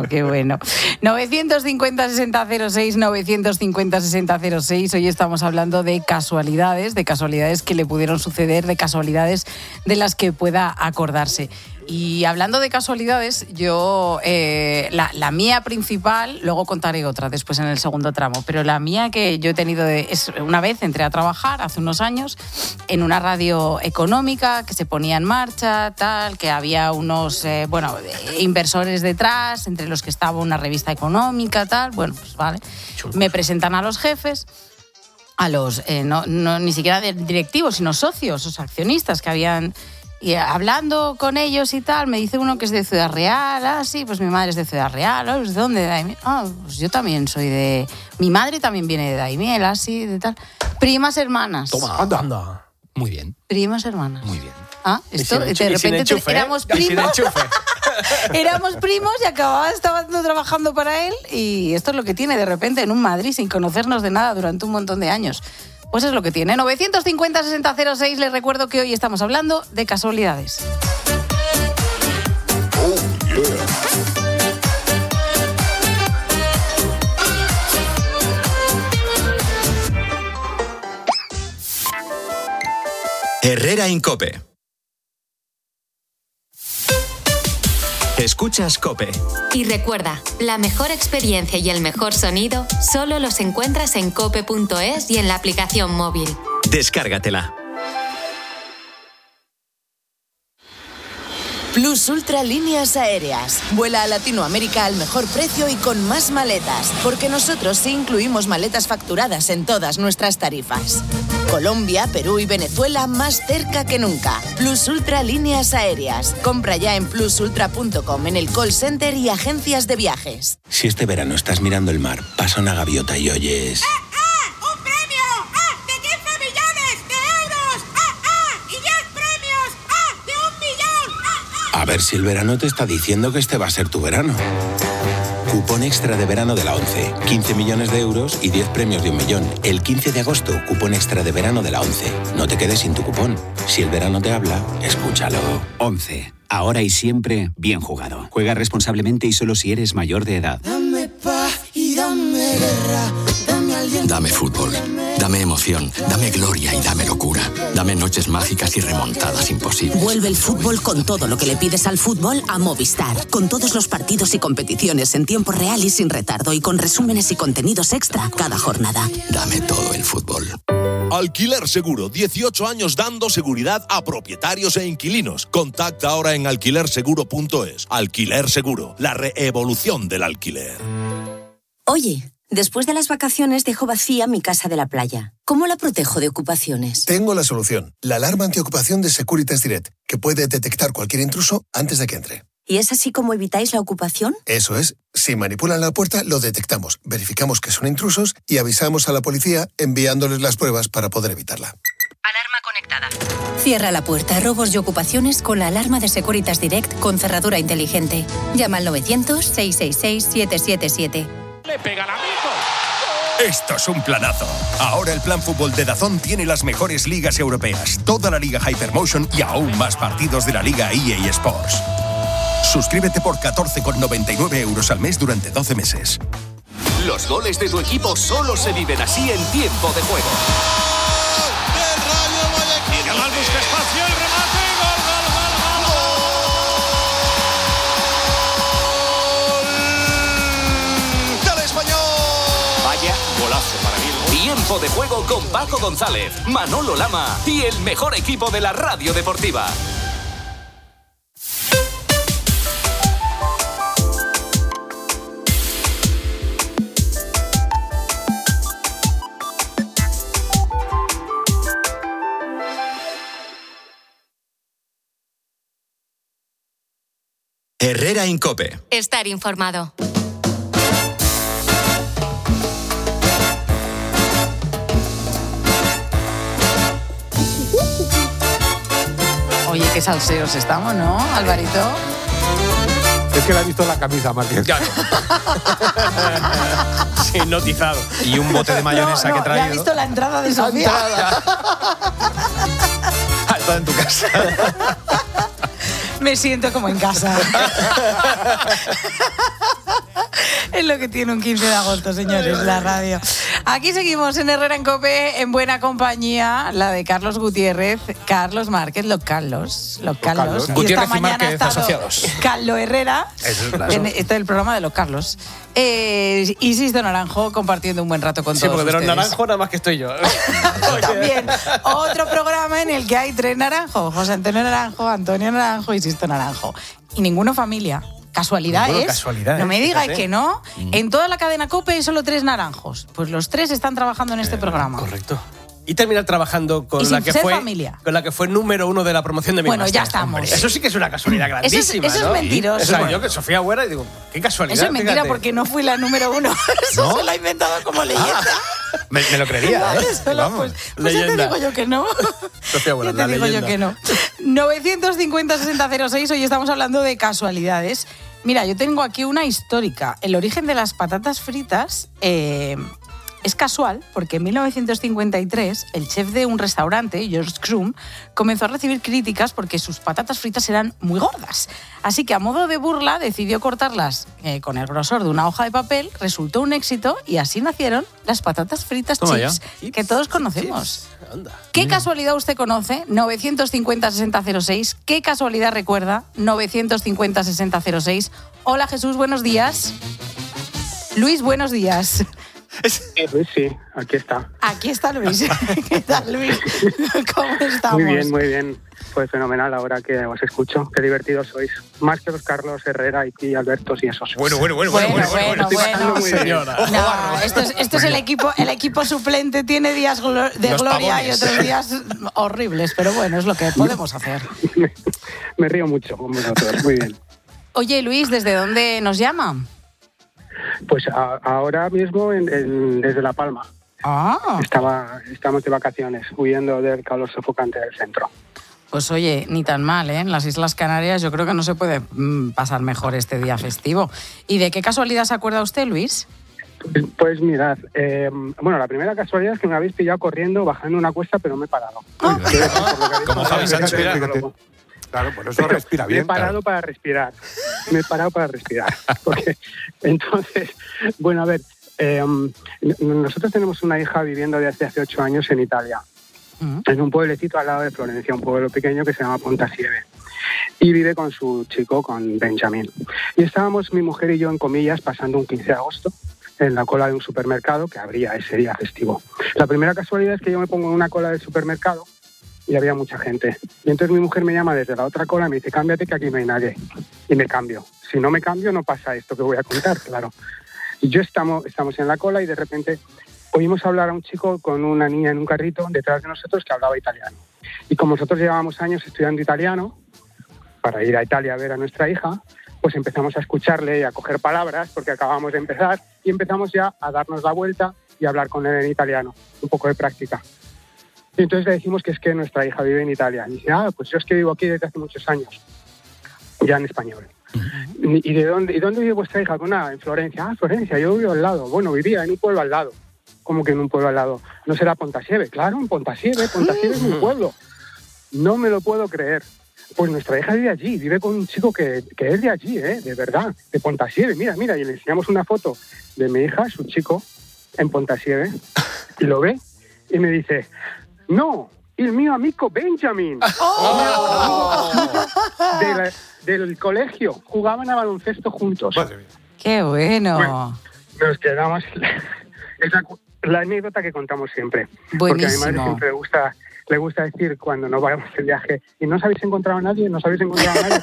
950-6006, 950-6006. Hoy estamos hablando de casualidades que le pudieron suceder, de casualidades de las que pueda acordarse. Y hablando de casualidades, yo, la mía principal, luego contaré otra después en el segundo tramo, pero la mía que yo he tenido es una vez entré a trabajar hace unos años en una radio económica que se ponía en marcha, tal, que había unos, inversores detrás, entre los que estaba una revista económica, tal, bueno, pues vale. Me presentan a los jefes, a los, no ni siquiera directivos, sino socios, los accionistas que habían... Y hablando con ellos y tal, me dice uno que es de Ciudad Real. Sí, pues mi madre es de Ciudad Real. ¿De dónde? De Daimiel. Pues yo también soy de... Mi madre también viene de Daimiel, así, de tal. Primas hermanas. Toma, anda. Muy bien. Primas hermanas. Muy bien. Esto, de repente éramos primos. Éramos primos y estaba trabajando para él. Y esto es lo que tiene de repente en un Madrid sin conocernos de nada durante un montón de años. Pues es lo que tiene. 950-6006, les recuerdo que hoy estamos hablando de casualidades. Herrera en COPE. Escuchas COPE. Y recuerda, la mejor experiencia y el mejor sonido solo los encuentras en cope.es y en la aplicación móvil. Descárgatela. Plus Ultra Líneas Aéreas. Vuela a Latinoamérica al mejor precio y con más maletas, porque nosotros sí incluimos maletas facturadas en todas nuestras tarifas. Colombia, Perú y Venezuela más cerca que nunca. Plus Ultra Líneas Aéreas. Compra ya en plusultra.com, en el call center y agencias de viajes. Si este verano estás mirando el mar, pasa una gaviota y oyes... ¡Un premio! ¡De 15 millones de euros! ¡Y 10 premios! ¡De 1 millón! A ver si el verano te está diciendo que este va a ser tu verano. Cupón extra de verano de la ONCE. 15 millones de euros y 10 premios de 1 millón. El 15 de agosto, cupón extra de verano de la ONCE. No te quedes sin tu cupón. Si el verano te habla, escúchalo. ONCE. Ahora y siempre, bien jugado. Juega responsablemente y solo si eres mayor de edad. Dame paz y dame guerra. Dame a alguien Dame fútbol, dame emoción, dame gloria y dame locura. Dame noches mágicas y remontadas imposibles. Vuelve el fútbol con todo lo que le pides al fútbol a Movistar. Con todos los partidos y competiciones en tiempo real y sin retardo y con resúmenes y contenidos extra cada jornada. Dame todo el fútbol. Alquiler Seguro, 18 años dando seguridad a propietarios e inquilinos. Contacta ahora en alquilerseguro.es. Alquiler Seguro, la reevolución del alquiler. Oye, después de las vacaciones dejo vacía mi casa de la playa. ¿Cómo la protejo de ocupaciones? Tengo la solución. La alarma antiocupación de Securitas Direct, que puede detectar cualquier intruso antes de que entre. ¿Y es así como evitáis la ocupación? Eso es. Si manipulan la puerta, lo detectamos, verificamos que son intrusos y avisamos a la policía enviándoles las pruebas para poder evitarla. Alarma conectada. Cierra la puerta a robos y ocupaciones con la alarma de Securitas Direct con cerradura inteligente. Llama al 900-666-777. Le pega al amigo. Esto es un planazo. Ahora el Plan Fútbol de DAZN tiene las mejores ligas europeas, toda la Liga Hypermotion y aún más partidos de la Liga EA Sports. Suscríbete por 14,99 € al mes durante 12 meses. Los goles de tu equipo solo se viven así en tiempo de juego. Yamal busca espacio, el remate, gol. ¡Del Español! Vaya golazo para mí. Tiempo de juego con Paco González, Manolo Lama y el mejor equipo de la radio deportiva. Herrera Incope. Estar informado. Oye, qué salseos estamos, ¿no, Alvarito? Es que le ha visto la camisa, Márquez. Ya no. Sí, hipnotizado. Y un bote de mayonesa que he traído. Le ha visto la entrada de Sofía. Ha estado en tu casa. Me siento como en casa. Es lo que tiene un 15 de agosto, señores, la radio. Aquí seguimos en Herrera en COPE, en buena compañía, la de Carlos Gutiérrez, Carlos Márquez, los Carlos. Gutiérrez y Márquez asociados. Carlos Herrera, este es el programa de los Carlos. Y Sisto Naranjo compartiendo un buen rato con todos Sí, porque de los ustedes. naranjos nada más que estoy yo. También otro programa en el que hay 3 naranjos, José Antonio Naranjo, Antonio Naranjo y Sisto Naranjo. Y ninguno familia. Casualidad Bueno, es. casualidad, no me digáis fíjate. que no. En toda la cadena COPE hay solo 3 naranjos. Pues los 3 están trabajando en este programa. Correcto. Y terminar trabajando con Y la sin que ser fue familia. Con la que fue número 1 de la promoción de mi Bueno, máster. ya estamos. Hombre, eso sí que es una casualidad grandísima, eso es ¿no? mentiroso. Eso Bueno. yo que Sofía Huera y digo, qué casualidad. Eso es mentira fíjate. porque no fui la número 1. Eso ¿No? se lo ha inventado como leyenda. Me lo creería, Vale, ¿eh? solo, Vamos. pues ya te digo yo que no. Sofía Huera, Ya te la digo leyenda. yo que no. 950-6006, hoy estamos hablando de casualidades. Mira, yo tengo aquí una histórica. El origen de las patatas fritas es casual porque en 1953 el chef de un restaurante, George Crumb, comenzó a recibir críticas porque sus patatas fritas eran muy gordas. Así que a modo de burla decidió cortarlas con el grosor de una hoja de papel, resultó un éxito y así nacieron las patatas fritas Toma chips ya. que todos conocemos. Anda. ¿Qué casualidad usted conoce? 950-6006. ¿Qué casualidad recuerda? 950-6006. Hola Jesús, buenos días. Luis, buenos días. Luis, sí, aquí está. Aquí está Luis. ¿Qué tal, Luis? ¿Cómo estamos? Muy bien. Pues fenomenal ahora que os escucho. Qué divertidos sois. Más que los Carlos Herrera y Albertos y esos. Bueno. Señora. No, esto es el equipo suplente. Tiene días de Los gloria y pavones. otros días horribles, pero bueno, es lo que podemos hacer. Me río mucho con vosotros. Muy bien. Oye, Luis, ¿desde dónde nos llama? Pues ahora mismo desde La Palma. Ah. Estamos de vacaciones, huyendo del calor sofocante del centro. Pues oye, ni tan mal, ¿eh? En las Islas Canarias yo creo que no se puede pasar mejor este día festivo. ¿Y de qué casualidad se acuerda usted, Luis? Pues mirad, la primera casualidad es que me habéis pillado corriendo, bajando una cuesta, pero me he parado. Como Javi Sánchez. Claro, por eso respira bien. Me he parado para respirar. Porque, entonces, bueno, a ver, nosotros tenemos una hija viviendo desde hace 8 años en Italia, en un pueblecito al lado de Florencia, un pueblo pequeño que se llama Pontasieve. Y vive con su chico, con Benjamín. Y estábamos mi mujer y yo, en comillas, pasando un 15 de agosto en la cola de un supermercado que abría ese día festivo. La primera casualidad es que yo me pongo en una cola del supermercado y había mucha gente. Y entonces mi mujer me llama desde la otra cola y me dice, cámbiate que aquí no hay nadie. Y me cambio. Si no me cambio no pasa esto que voy a contar, claro. Y yo estamos en la cola y de repente oímos hablar a un chico con una niña en un carrito detrás de nosotros que hablaba italiano. Y como nosotros llevábamos años estudiando italiano, para ir a Italia a ver a nuestra hija, pues empezamos a escucharle y a coger palabras, porque acabamos de empezar, y empezamos ya a darnos la vuelta y a hablar con él en italiano, un poco de práctica. Y entonces le decimos que es que nuestra hija vive en Italia. Y dice, pues yo es que vivo aquí desde hace muchos años, ya en español. ¿Y de dónde vive vuestra hija? Pues nada, en Florencia. Florencia, yo vivo al lado. Bueno, vivía en un pueblo al lado. ¿Cómo que en un pueblo al lado? ¿No será Pontasieve? Claro, en Pontasieve. Pontasieve es mi pueblo. No me lo puedo creer. Pues nuestra hija vive allí, vive con un chico que es de allí, de verdad, de Pontasieve. Mira, y le enseñamos una foto de mi hija, su chico, en Pontasieve, y lo ve y me dice, no, el mío amigo Benjamín, del colegio, jugaban a baloncesto juntos. ¡Qué bueno! Nos quedamos... Es la anécdota que contamos siempre. Buenísimo. Porque a mi madre siempre le gusta decir cuando no vayamos de viaje, ¿y no os habéis encontrado a nadie? ¿No os habéis encontrado a nadie?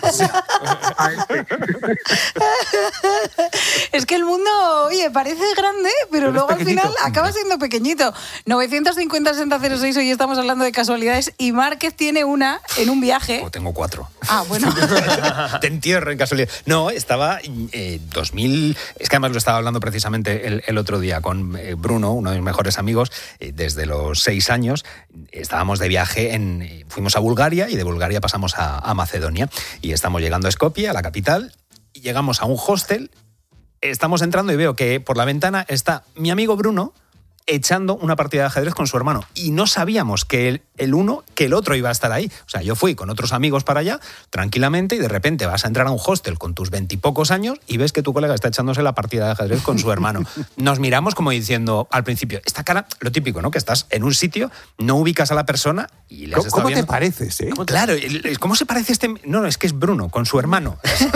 Es que el mundo, oye, parece grande, pero luego al final acaba siendo pequeñito. 950-6006, hoy estamos hablando de casualidades y Márquez tiene una en un viaje. Tengo 4. Ah, bueno. Te entierro en casualidad. No, estaba 2000... Es que además lo estaba hablando precisamente el otro día con Bruno, uno de mis mejores amigos, desde los 6 años. Estábamos de viaje, fuimos a Bulgaria y de Bulgaria pasamos a Macedonia. Y estamos llegando a Skopje, a la capital, y llegamos a un hostel, estamos entrando y veo que por la ventana está mi amigo Bruno echando una partida de ajedrez con su hermano. Y no sabíamos que el otro iba a estar ahí. O sea, yo fui con otros amigos para allá, tranquilamente, y de repente vas a entrar a un hostel con tus 20 y pocos años y ves que tu colega está echándose la partida de ajedrez con su hermano. Nos miramos como diciendo, al principio, esta cara, lo típico, ¿no? Que estás en un sitio, no ubicas a la persona y le has estado viendo. ¿Cómo te pareces, Claro, ¿cómo se parece este...? No, es que es Bruno, con su hermano.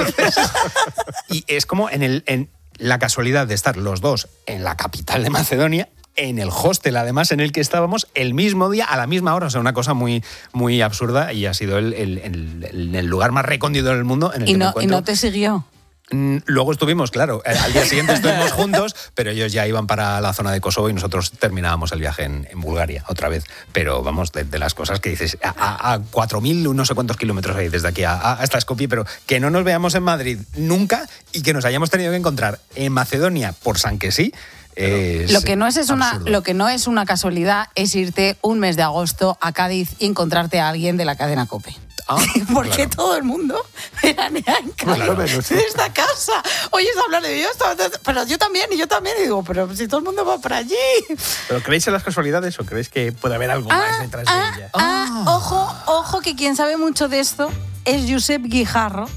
Y es como en la casualidad de estar los dos en la capital de Macedonia, en el hostel, además, en el que estábamos el mismo día, a la misma hora. O sea, una cosa muy, muy absurda, y ha sido el lugar más recóndito del mundo en el que me encuentro. ¿Y no te siguió? Luego estuvimos, claro, al día siguiente estuvimos juntos, pero ellos ya iban para la zona de Kosovo y nosotros terminábamos el viaje en Bulgaria otra vez. Pero vamos, de las cosas que dices, a 4.000, no sé cuántos kilómetros hay desde aquí hasta Skopje, pero que no nos veamos en Madrid nunca y que nos hayamos tenido que encontrar en Macedonia por San que sí. Lo que no es una casualidad es irte un mes de agosto a Cádiz y encontrarte a alguien de la cadena COPE. Porque todo el mundo veranea en Cádiz, en esta casa. Oyes hablar de Dios, pero yo también, y digo, pero si todo el mundo va para allí. ¿Pero creéis en las casualidades o creéis que puede haber algo más detrás de ella? Ojo, que quien sabe mucho de esto es Josep Guijarro.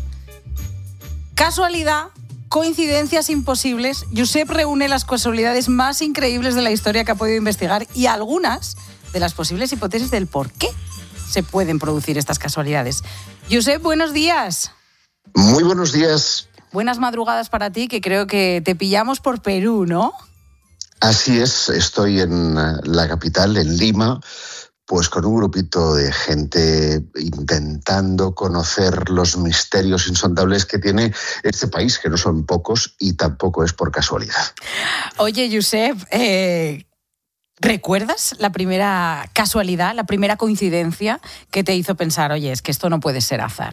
Casualidad, coincidencias imposibles. Josep reúne las casualidades más increíbles de la historia que ha podido investigar y algunas de las posibles hipótesis del por qué se pueden producir estas casualidades. Josep, buenos días. Muy buenos días. Buenas madrugadas para ti, que creo que te pillamos por Perú, ¿no? Así es, estoy en la capital, en Lima, pues con un grupito de gente intentando conocer los misterios insondables que tiene este país, que no son pocos y tampoco es por casualidad. Oye, Josep, ¿recuerdas la primera casualidad, la primera coincidencia que te hizo pensar, oye, es que esto no puede ser azar?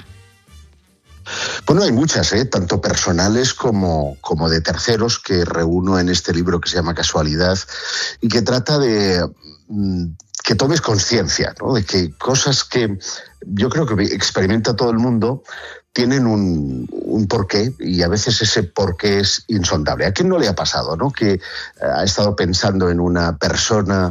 Bueno, hay muchas, tanto personales como de terceros, que reúno en este libro que se llama Casualidad y que trata de que tomes conciencia, ¿no? De que cosas que yo creo que experimenta todo el mundo tienen un porqué, y a veces ese porqué es insondable. ¿A quién no le ha pasado, no? Que ha estado pensando en una persona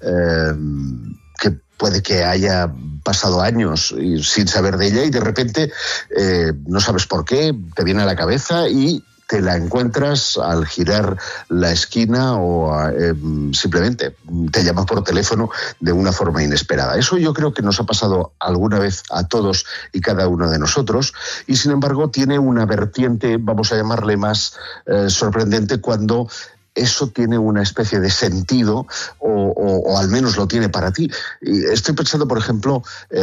que puede que haya pasado años sin saber de ella y de repente no sabes por qué, te viene a la cabeza y te la encuentras al girar la esquina o simplemente te llamas por teléfono de una forma inesperada. Eso yo creo que nos ha pasado alguna vez a todos y cada uno de nosotros, y sin embargo tiene una vertiente, vamos a llamarle más sorprendente, cuando eso tiene una especie de sentido o al menos lo tiene para ti. Y estoy pensando, por ejemplo,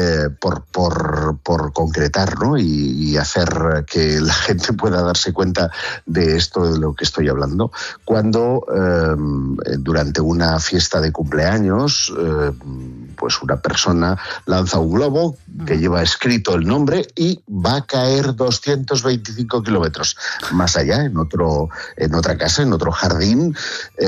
por concretar, ¿no? y hacer que la gente pueda darse cuenta de esto de lo que estoy hablando. Cuando durante una fiesta de cumpleaños pues una persona lanza un globo que lleva escrito el nombre y va a caer 225 kilómetros más allá, en otra casa, en otro jardín,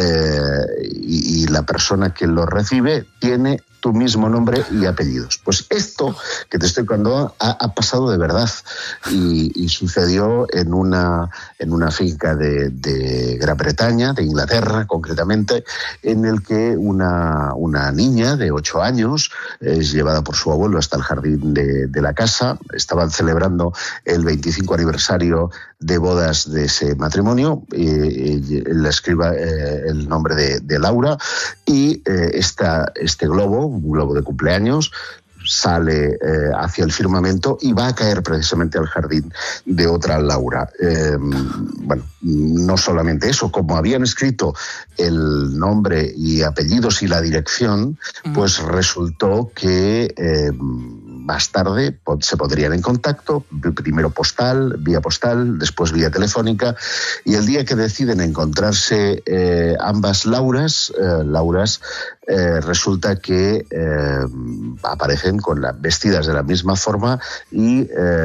y la persona que lo recibe tiene tu mismo nombre y apellidos. Pues esto que te estoy contando ha pasado de verdad y sucedió en una finca de Gran Bretaña, de Inglaterra concretamente, en el que una niña de 8 años es llevada por su abuelo hasta el jardín de la casa. Estaban celebrando el 25 aniversario de bodas de ese matrimonio. Él escriba el nombre de Laura, y este globo, un globo de cumpleaños, sale hacia el firmamento y va a caer precisamente al jardín de otra Laura. Bueno, no solamente eso, como habían escrito el nombre y apellidos y la dirección, pues resultó que más tarde se pondrían en contacto, primero vía postal, después vía telefónica, y el día que deciden encontrarse ambas Lauras, resulta que aparecen vestidas de la misma forma, y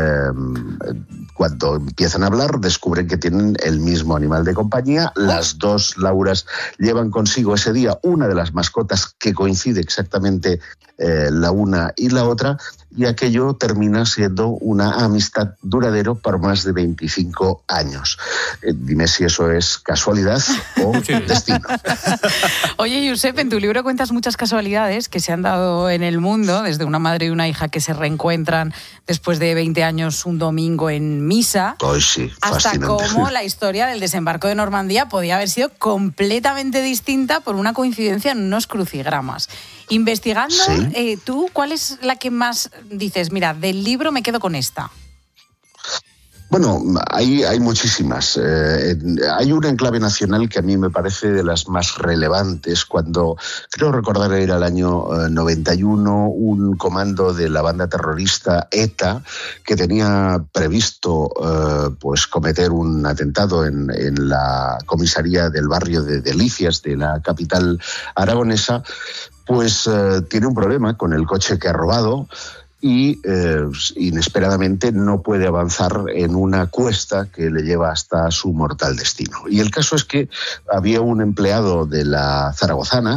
cuando empiezan a hablar descubren que tienen el mismo animal de compañía. Las dos Lauras llevan consigo ese día una de las mascotas que coincide exactamente la una y la otra, y aquello termina siendo una amistad duradera por más de 25 años. Dime si eso es casualidad o destino. Oye, Josep, en tu libro cuentas muchas casualidades que se han dado en el mundo, desde una madre y una hija que se reencuentran después de 20 años un domingo en misa, sí, hasta cómo la historia del desembarco de Normandía podía haber sido completamente distinta por una coincidencia en unos crucigramas. Investigando, ¿sí? ¿Tú cuál es la que más dices, mira, del libro me quedo con esta? Bueno, hay muchísimas. Hay una en clave nacional que a mí me parece de las más relevantes. Cuando, creo recordar, era el año 91, un comando de la banda terrorista ETA, que tenía previsto pues cometer un atentado en la comisaría del barrio de Delicias, de la capital aragonesa, pues tiene un problema con el coche que ha robado, y inesperadamente no puede avanzar en una cuesta que le lleva hasta su mortal destino. Y el caso es que había un empleado de la Zaragozana,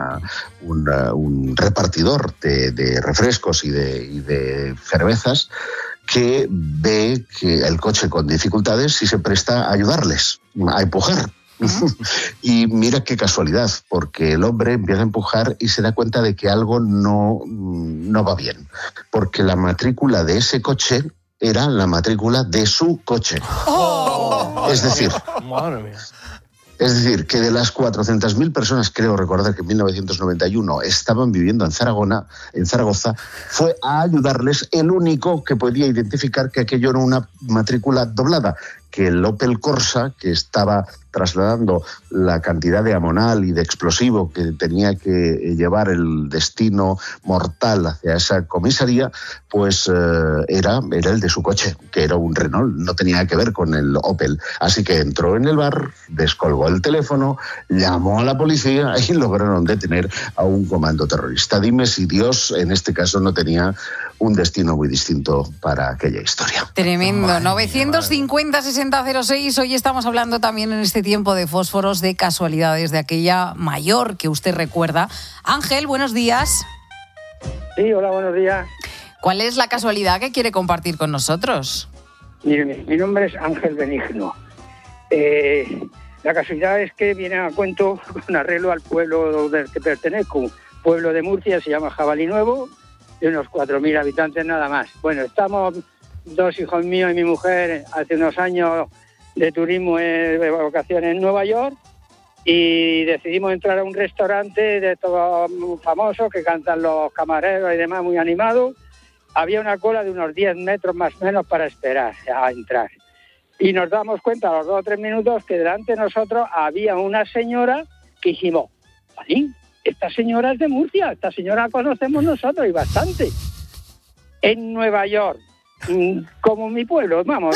un repartidor de refrescos y de cervezas, que ve que el coche con dificultades y se presta a ayudarles, a empujar. Y mira qué casualidad, porque el hombre empieza a empujar y se da cuenta de que algo no va bien, porque la matrícula de ese coche era la matrícula de su coche. ¡Oh! Es decir, madre mía. Es decir, que de las 400.000 personas, creo recordar que en 1991 estaban viviendo en Zaragoza, fue a ayudarles el único que podía identificar que aquello era una matrícula doblada, que el Opel Corsa, que estaba trasladando la cantidad de amonal y de explosivo que tenía que llevar el destino mortal hacia esa comisaría, pues era el de su coche, que era un Renault, no tenía que ver con el Opel. Así que entró en el bar, descolgó el teléfono, llamó a la policía y lograron detener a un comando terrorista. Dime si Dios, en este caso, no tenía un destino muy distinto para aquella historia. Tremendo. 950-6006. Hoy estamos hablando también en este tiempo de fósforos de casualidades de aquella mayor que usted recuerda. Ángel, buenos días. Sí, hola, buenos días. ¿Cuál es la casualidad que quiere compartir con nosotros? Mire, mi nombre es Ángel Benigno. La casualidad es que viene a cuento con arreglo al pueblo del que pertenezco, un pueblo de Murcia, se llama Jabalí Nuevo, de unos 4.000 habitantes nada más. Bueno, estamos dos hijos míos y mi mujer hace unos años de turismo de vacaciones en Nueva York y decidimos entrar a un restaurante de estos famosos que cantan los camareros y demás, muy animados. Había una cola de unos 10 metros más o menos para esperar a entrar. Y nos damos cuenta a los 2 o 3 minutos que delante de nosotros había una señora que dijimos, Palín, esta señora es de Murcia, esta señora la conocemos nosotros y bastante. En Nueva York, como mi pueblo, vamos.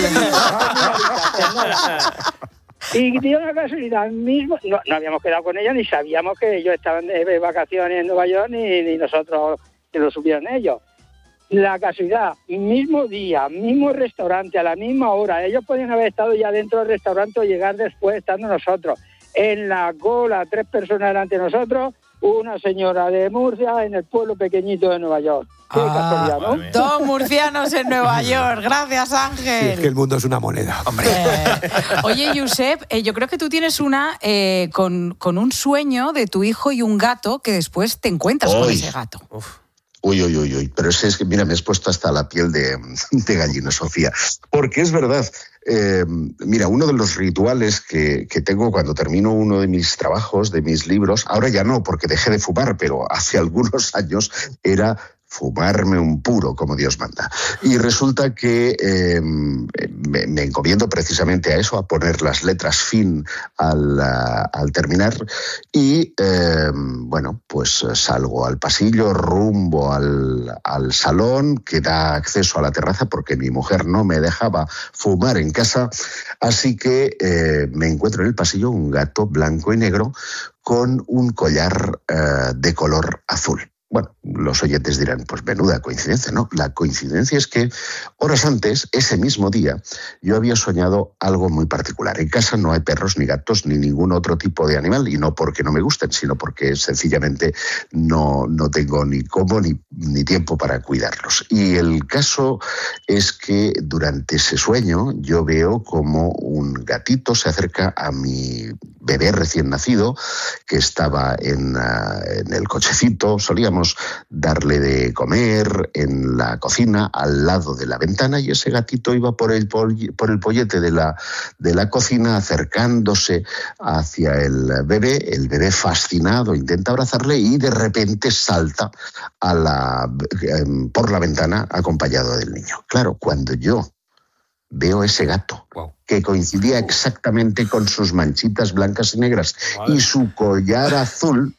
Y dio una casualidad mismo, no habíamos quedado con ella ni sabíamos que ellos estaban de vacaciones en Nueva York ni nosotros que lo supieron ellos. La casualidad, mismo día, mismo restaurante, a la misma hora. Ellos podían haber estado ya dentro del restaurante o llegar después estando nosotros. En la cola, 3 personas delante de nosotros, una señora de Murcia en el pueblo pequeñito de Nueva York. Qué casualidad, ¿no? Dos murcianos en Nueva York. Gracias, Ángel. Sí, es que el mundo es una moneda. Hombre. Oye, Josep, yo creo que tú tienes una con un sueño de tu hijo y un gato que después te encuentras con ese gato. Uy, pero es que, mira, me has puesto hasta la piel de gallina, Sofía, porque es verdad. Mira, uno de los rituales que tengo cuando termino uno de mis trabajos, de mis libros, ahora ya no, porque dejé de fumar, pero hace algunos años era fumarme un puro, como Dios manda. Y resulta que me encomiendo precisamente a eso, a poner las letras fin al terminar. Y, bueno, pues salgo al pasillo, rumbo al salón, que da acceso a la terraza, porque mi mujer no me dejaba fumar en casa. Así que me encuentro en el pasillo un gato blanco y negro con un collar de color azul. Bueno, los oyentes dirán, pues menuda coincidencia, ¿no? La coincidencia es que horas antes, ese mismo día, yo había soñado algo muy particular. En casa no hay perros, ni gatos, ni ningún otro tipo de animal, y no porque no me gusten, sino porque sencillamente no tengo ni cómo ni tiempo para cuidarlos. Y el caso es que durante ese sueño yo veo como un gatito se acerca a mi bebé recién nacido, que estaba en el cochecito. Solíamos darle de comer en la cocina al lado de la ventana y ese gatito iba por el pollete de la cocina acercándose hacia el bebé fascinado intenta abrazarle y de repente salta por la ventana acompañado del niño. Claro, cuando yo veo ese gato, que coincidía exactamente con sus manchitas blancas y negras y su collar azul,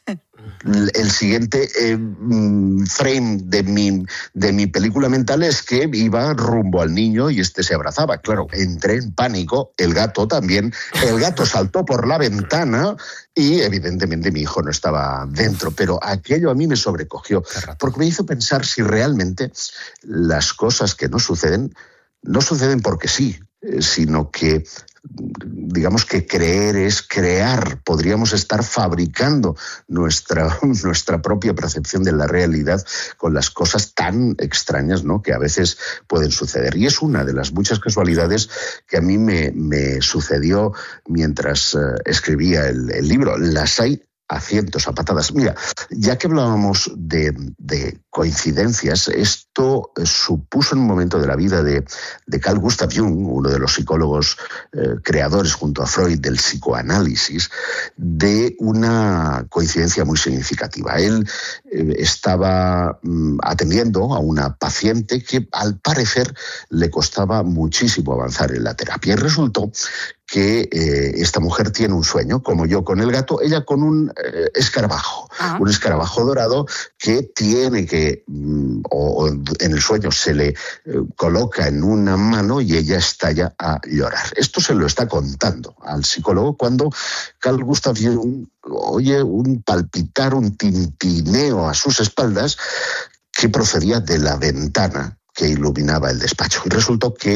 el siguiente frame de mi película mental es que iba rumbo al niño y este se abrazaba. Claro, entré en pánico, el gato también. El gato saltó por la ventana y evidentemente mi hijo no estaba dentro, pero aquello a mí me sobrecogió, porque me hizo pensar si realmente las cosas que no suceden porque sí, sino que, digamos que creer es crear. Podríamos estar fabricando nuestra propia percepción de la realidad con las cosas tan extrañas, ¿no?, que a veces pueden suceder. Y es una de las muchas casualidades que a mí me sucedió mientras escribía el libro. Las hay a cientos, a patadas. Mira, ya que hablábamos de coincidencias, esto supuso en un momento de la vida de Carl Gustav Jung, uno de los psicólogos creadores junto a Freud del psicoanálisis, de una coincidencia muy significativa. Él estaba atendiendo a una paciente que al parecer le costaba muchísimo avanzar en la terapia y resultó que esta mujer tiene un sueño, como yo con el gato, ella con un escarabajo, un escarabajo dorado que tiene que, o en el sueño se le coloca en una mano y ella estalla a llorar. Esto se lo está contando al psicólogo cuando Carl Gustav Jung oye un palpitar, un tintineo a sus espaldas que procedía de la ventana que iluminaba el despacho. Y resultó que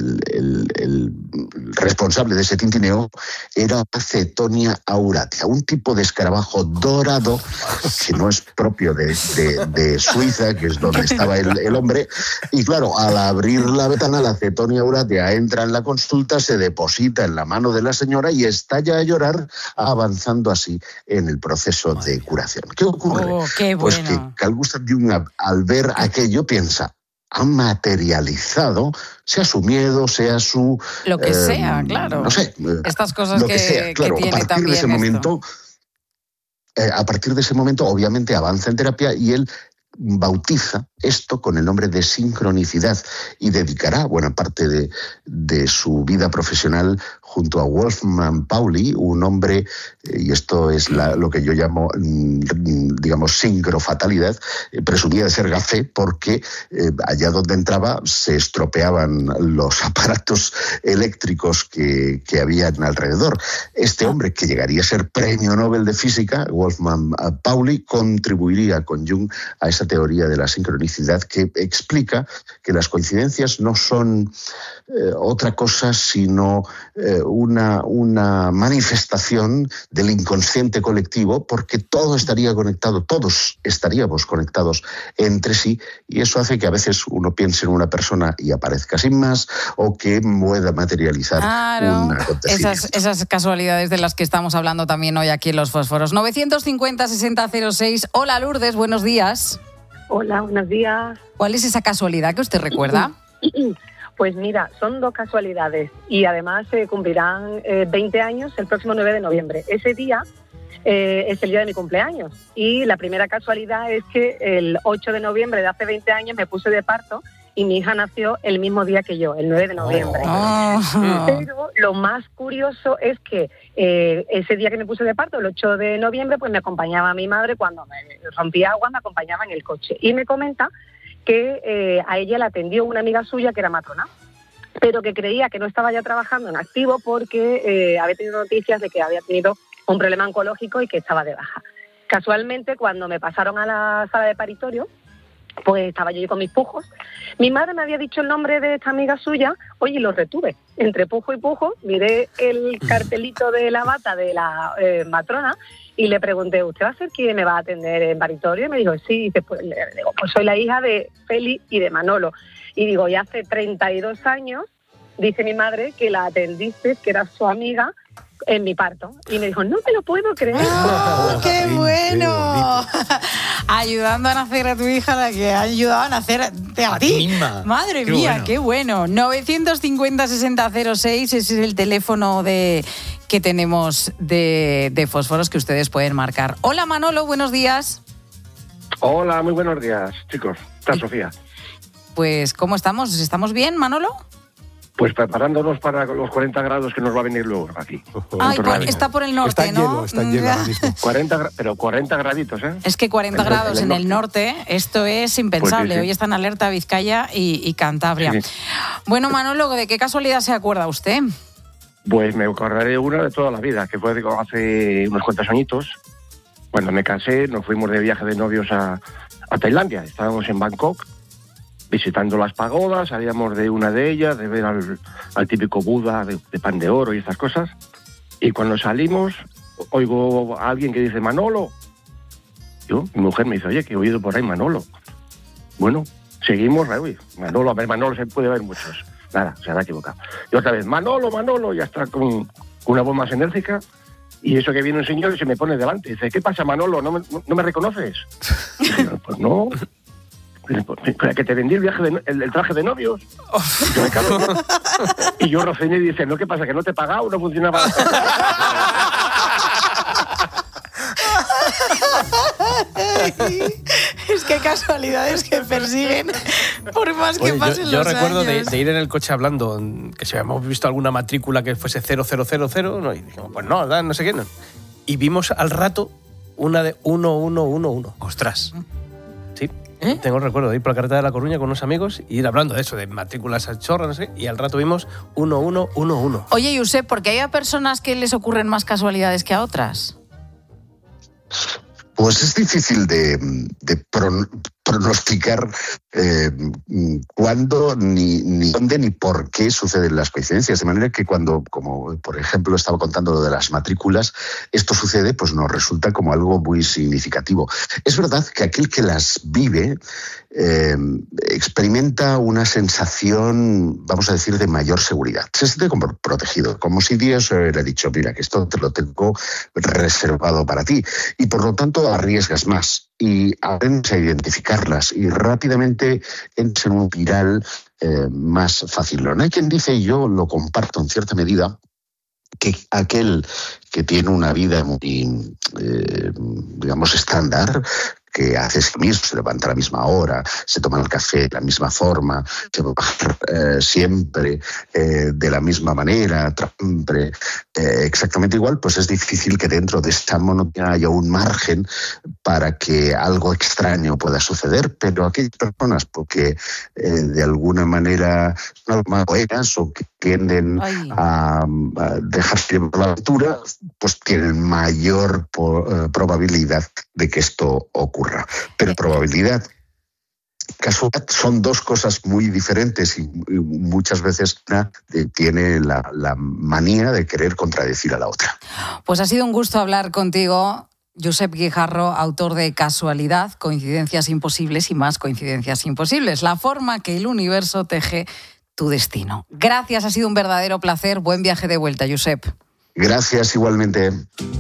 el responsable de ese tintineo era Cetonia auratea, un tipo de escarabajo dorado que no es propio de Suiza, que es donde estaba el hombre. Y claro, al abrir la ventana, la Cetonia auratea entra en la consulta, se deposita en la mano de la señora y estalla a llorar, avanzando así en el proceso de curación. ¿Qué ocurre? Qué bueno. Pues que Carl Gustav Jung, al ver aquello, piensa: ha materializado, sea su miedo, sea su... Lo que sea, claro. No sé. Estas cosas que sea, claro, que tiene también a partir de ese momento, obviamente, avanza en terapia y él bautiza esto con el nombre de sincronicidad y dedicará buena parte de su vida profesional junto a Wolfgang Pauli, un hombre, y esto es lo que yo llamo, digamos, sincrofatalidad, presumía de ser gafé porque allá donde entraba se estropeaban los aparatos eléctricos que habían alrededor. Este hombre, que llegaría a ser premio Nobel de Física, Wolfgang Pauli, contribuiría con Jung a esa teoría de la sincronicidad que explica que las coincidencias no son otra cosa sino una manifestación del inconsciente colectivo, porque todo estaría conectado, todos estaríamos conectados entre sí, y eso hace que a veces uno piense en una persona y aparezca sin más, o que pueda materializar un acontecimiento. Esas casualidades de las que estamos hablando también hoy aquí en Los Fósforos. 950-6006. Hola, Lourdes, buenos días. Hola, buenos días. ¿Cuál es esa casualidad que usted recuerda? Pues mira, son 2 casualidades y además se cumplirán 20 años el próximo 9 de noviembre. Ese día es el día de mi cumpleaños y la primera casualidad es que el 8 de noviembre de hace 20 años me puse de parto y mi hija nació el mismo día que yo, el 9 de noviembre. Pero lo más curioso es que ese día que me puse de parto, el 8 de noviembre, pues me acompañaba mi madre cuando me rompía agua, me acompañaba en el coche. Y me comenta que a ella la atendió una amiga suya que era matrona, pero que creía que no estaba ya trabajando en activo porque había tenido noticias de que había tenido un problema oncológico y que estaba de baja. Casualmente, cuando me pasaron a la sala de paritorio, pues estaba yo con mis pujos. Mi madre me había dicho el nombre de esta amiga suya, oye, y lo retuve. Entre pujo y pujo, miré el cartelito de la bata de la matrona y le pregunté, ¿usted va a ser quien me va a atender en paritorio? Y me dijo, sí. Y después le digo, pues soy la hija de Feli y de Manolo. Y digo, y hace 32 años, dice mi madre, que la atendiste, que era su amiga, en mi parto. Y me dijo, no me lo puedo creer. ¡Oh, qué bueno! Ayudando a nacer a tu hija, la que ha ayudado a nacer a ti. Misma. Madre mía, qué bueno. 950-6006, ese es el teléfono que tenemos de Fósforos que ustedes pueden marcar. Hola, Manolo, buenos días. Hola, muy buenos días, chicos. ¿Está Sofía? Pues, ¿cómo estamos? ¿Estamos bien, Manolo? Pues preparándonos para los 40 grados que nos va a venir luego aquí. Ay, está por el norte, está ¿no? Está en hielo ahora mismo. 40 graditos, ¿eh? Es que 40 grados en el norte, esto es impensable. Pues sí. Hoy está en alerta Vizcaya y Cantabria. Sí. Bueno, Manolo, ¿de qué casualidad se acuerda usted? Pues me acordaré de una de toda la vida, que fue hace unos cuantos añitos. Cuando me casé, nos fuimos de viaje de novios a Tailandia. Estábamos en Bangkok, visitando las pagodas, salíamos de una de ellas, de ver al típico Buda de pan de oro y estas cosas. Y cuando salimos, oigo a alguien que dice, Manolo. Mi mujer me dice, oye, que he oído por ahí Manolo. Bueno, seguimos, Manolo, a ver, Manolo se puede ver muchos. Nada, se habrá equivocado. Y otra vez, Manolo, ya está con una voz más enérgica. Y eso que viene un señor y se me pone delante. Dice, ¿qué pasa, Manolo? ¿No me reconoces? Y dije, pues no. Que te vendí el traje de novios. Y yo recené y dice, ¿no? ¿Qué pasa? ¿Que no te he pagado? ¿No funcionaba? Es que casualidades que persiguen por más que pasen yo los recuerdo años. de ir en el coche hablando, que si habíamos visto alguna matrícula que fuese 0000, ¿no? Y dijimos, pues no, ¿verdad? No sé qué. No. Y vimos al rato una de 1111. ¡Ostras! Sí. Tengo el recuerdo de ir por la carretera de La Coruña con unos amigos y ir hablando de eso, de matrículas a chorra, no sé, y al rato vimos 1111. Oye, Josep, ¿por qué hay a personas que les ocurren más casualidades que a otras? Pues es difícil de pronosticar cuándo, ni dónde, ni por qué suceden las coincidencias. De manera que cuando, como por ejemplo estaba contando lo de las matrículas, esto sucede, pues nos resulta como algo muy significativo. Es verdad que aquel que las vive experimenta una sensación, vamos a decir, de mayor seguridad. Se siente como protegido, como si Dios le hubiera dicho, mira, que esto te lo tengo reservado para ti. Y por lo tanto arriesgas más. y aprendes a identificarlas y rápidamente entras en un viral más fácil. No hay quien dice, y yo lo comparto en cierta medida, que aquel que tiene una vida muy, digamos, estándar, que hace sí mismo, se levanta a la misma hora, se toma el café de la misma forma, se va a bajar siempre de la misma manera, siempre exactamente igual, pues es difícil que dentro de esta monotonía haya un margen para que algo extraño pueda suceder, pero aquellas personas porque de alguna manera son más buenas o que tienden a dejarse llevar por la aventura, pues tienen mayor probabilidad de que esto ocurra. Pero probabilidad, casualidad, son dos cosas muy diferentes y muchas veces una tiene la manía de querer contradecir a la otra. Pues ha sido un gusto hablar contigo, Josep Guijarro, autor de Casualidad, coincidencias imposibles y más coincidencias imposibles, la forma que el universo teje tu destino. Gracias, ha sido un verdadero placer. Buen viaje de vuelta, Josep. Gracias, igualmente.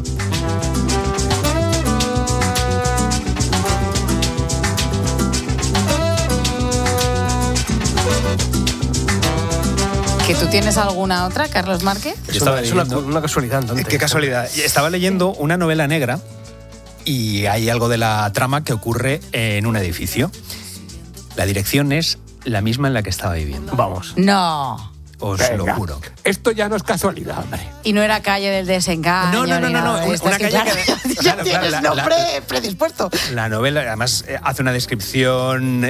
¿Que tú tienes alguna otra, Carlos Márquez? Es una casualidad. Entonces. Qué casualidad. Estaba leyendo una novela negra y hay algo de la trama que ocurre en un edificio. La dirección es la misma en la que estaba viviendo. Vamos. No. Os lo juro. Esto ya no es casualidad, hombre. Y no era Calle del Desengaño. No. Una calle que ya tienes nombre predispuesto. La novela, además, hace una descripción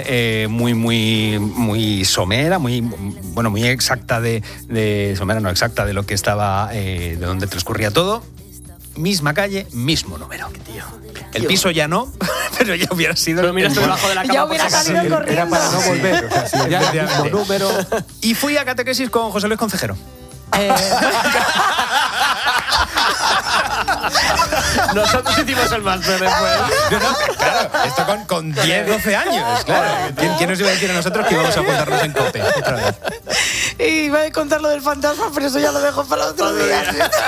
muy somera, muy exacta de somera, no exacta, de lo que estaba, de donde transcurría todo. Misma calle, mismo número. El piso ya no, pero ya hubiera sido. Pero miraste debajo de la cama. Ya hubiera salido corriendo. Era para no volver. O sea, si ya el mismo número. Y fui a catequesis con José Luis Concejero. Nosotros hicimos el máster después. Claro, esto con 10, 12 años. Claro. ¿Quién nos iba a decir a nosotros que íbamos a juntarnos en COPE otra vez? Y iba a contar lo del fantasma, pero eso ya lo dejo para otro día.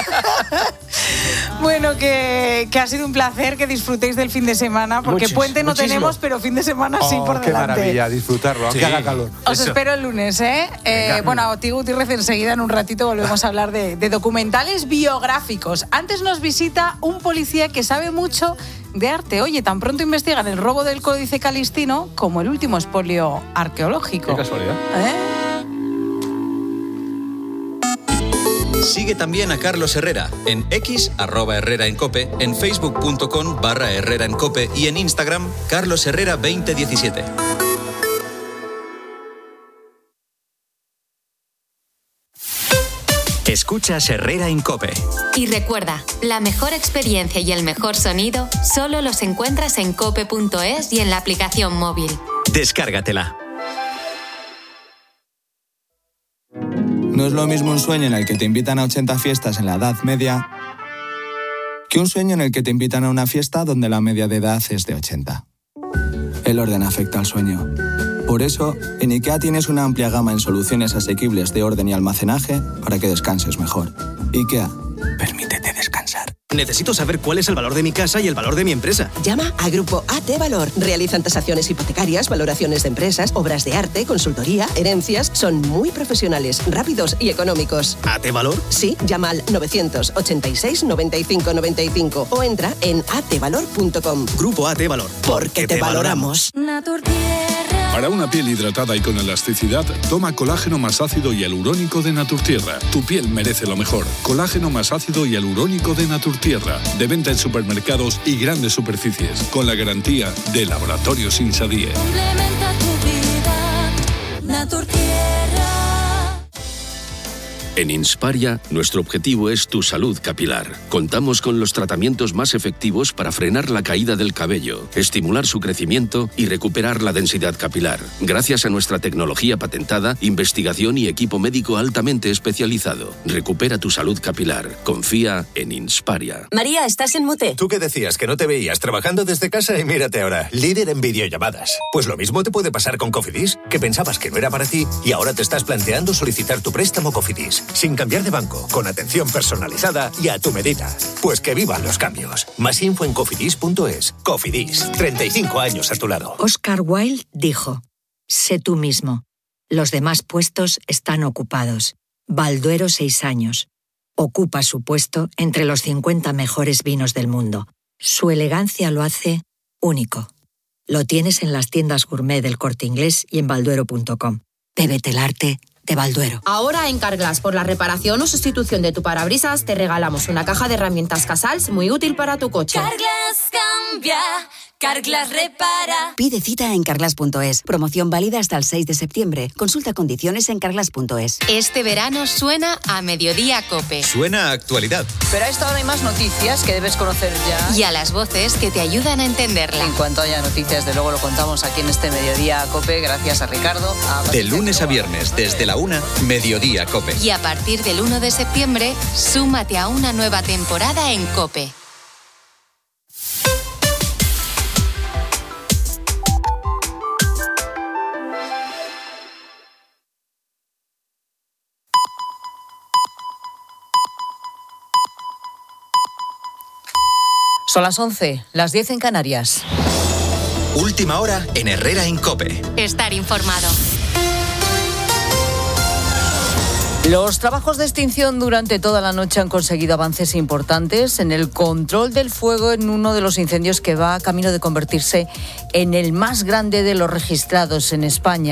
Bueno, que ha sido un placer que disfrutéis del fin de semana, porque puente no tenemos, pero fin de semana sí por delante. Qué maravilla, disfrutarlo, aunque haga calor. Os espero el lunes, ¿eh? Bueno, a ti, Gutiérrez, enseguida, en un ratito, volvemos a hablar de documentales biográficos. Antes nos visita un policía que sabe mucho de arte. Oye, tan pronto investigan el robo del Códice Calistino como el último expolio arqueológico. Qué casualidad. Sigue también a Carlos Herrera en X, @HerreraEnCope, en facebook.com/HerreraEnCope y en Instagram, Carlos Herrera 2017. Escuchas Herrera en COPE. Y recuerda, la mejor experiencia y el mejor sonido solo los encuentras en cope.es y en la aplicación móvil. Descárgatela. No es lo mismo un sueño en el que te invitan a 80 fiestas en la Edad Media que un sueño en el que te invitan a una fiesta donde la media de edad es de 80. El orden afecta al sueño. Por eso, en IKEA tienes una amplia gama en soluciones asequibles de orden y almacenaje para que descanses mejor. IKEA, permítete descansar. Necesito saber cuál es el valor de mi casa y el valor de mi empresa. Llama a Grupo AT Valor. Realizan tasaciones hipotecarias, valoraciones de empresas, obras de arte, consultoría, herencias. Son muy profesionales, rápidos y económicos. ¿AT Valor? Sí, llama al 986 95 95 o entra en atvalor.com. Grupo AT Valor. Porque te valoramos. Para una piel hidratada y con elasticidad, toma colágeno más ácido y hialurónico de Naturtierra. Tu piel merece lo mejor. Colágeno más ácido y hialurónico de Naturtierra. De venta en supermercados y grandes superficies. Con la garantía de Laboratorios Insadie. Complementa tu vida, Naturtierra. En Insparia, nuestro objetivo es tu salud capilar. Contamos con los tratamientos más efectivos para frenar la caída del cabello, estimular su crecimiento y recuperar la densidad capilar. Gracias a nuestra tecnología patentada, investigación y equipo médico altamente especializado. Recupera tu salud capilar. Confía en Insparia. María, estás en mute. Tú que decías que no te veías trabajando desde casa y mírate ahora, líder en videollamadas. Pues lo mismo te puede pasar con Cofidis, que pensabas que no era para ti y ahora te estás planteando solicitar tu préstamo Cofidis. Cofidis, sin cambiar de banco, con atención personalizada y a tu medida. Pues que vivan los cambios. Más info en cofidis.es. Cofidis, 35 años a tu lado. Oscar Wilde dijo: sé tú mismo. Los demás puestos están ocupados. Balduero 6 años. Ocupa su puesto entre los 50 mejores vinos del mundo. Su elegancia lo hace único. Lo tienes en las tiendas gourmet del Corte Inglés y en balduero.com. Bébete el arte de Balduero. Ahora en Carglass, por la reparación o sustitución de tu parabrisas, te regalamos una caja de herramientas Casals muy útil para tu coche. Carglass cambia, Carglass repara. Pide cita en carglass.es. Promoción válida hasta el 6 de septiembre. Consulta condiciones en carglass.es. Este verano suena a Mediodía COPE. Suena a actualidad. Pero a esta hora hay más noticias que debes conocer ya. Y a las voces que te ayudan a entenderla. En cuanto haya noticias, de luego lo contamos aquí en este Mediodía COPE. Gracias a Ricardo. De lunes a viernes, desde la 1, Mediodía COPE. Y a partir del 1 de septiembre, súmate a una nueva temporada en COPE. Son las 11, las 10 en Canarias. Última hora en Herrera en COPE. Estar informado. Los trabajos de extinción durante toda la noche han conseguido avances importantes en el control del fuego en uno de los incendios que va camino de convertirse en el más grande de los registrados en España.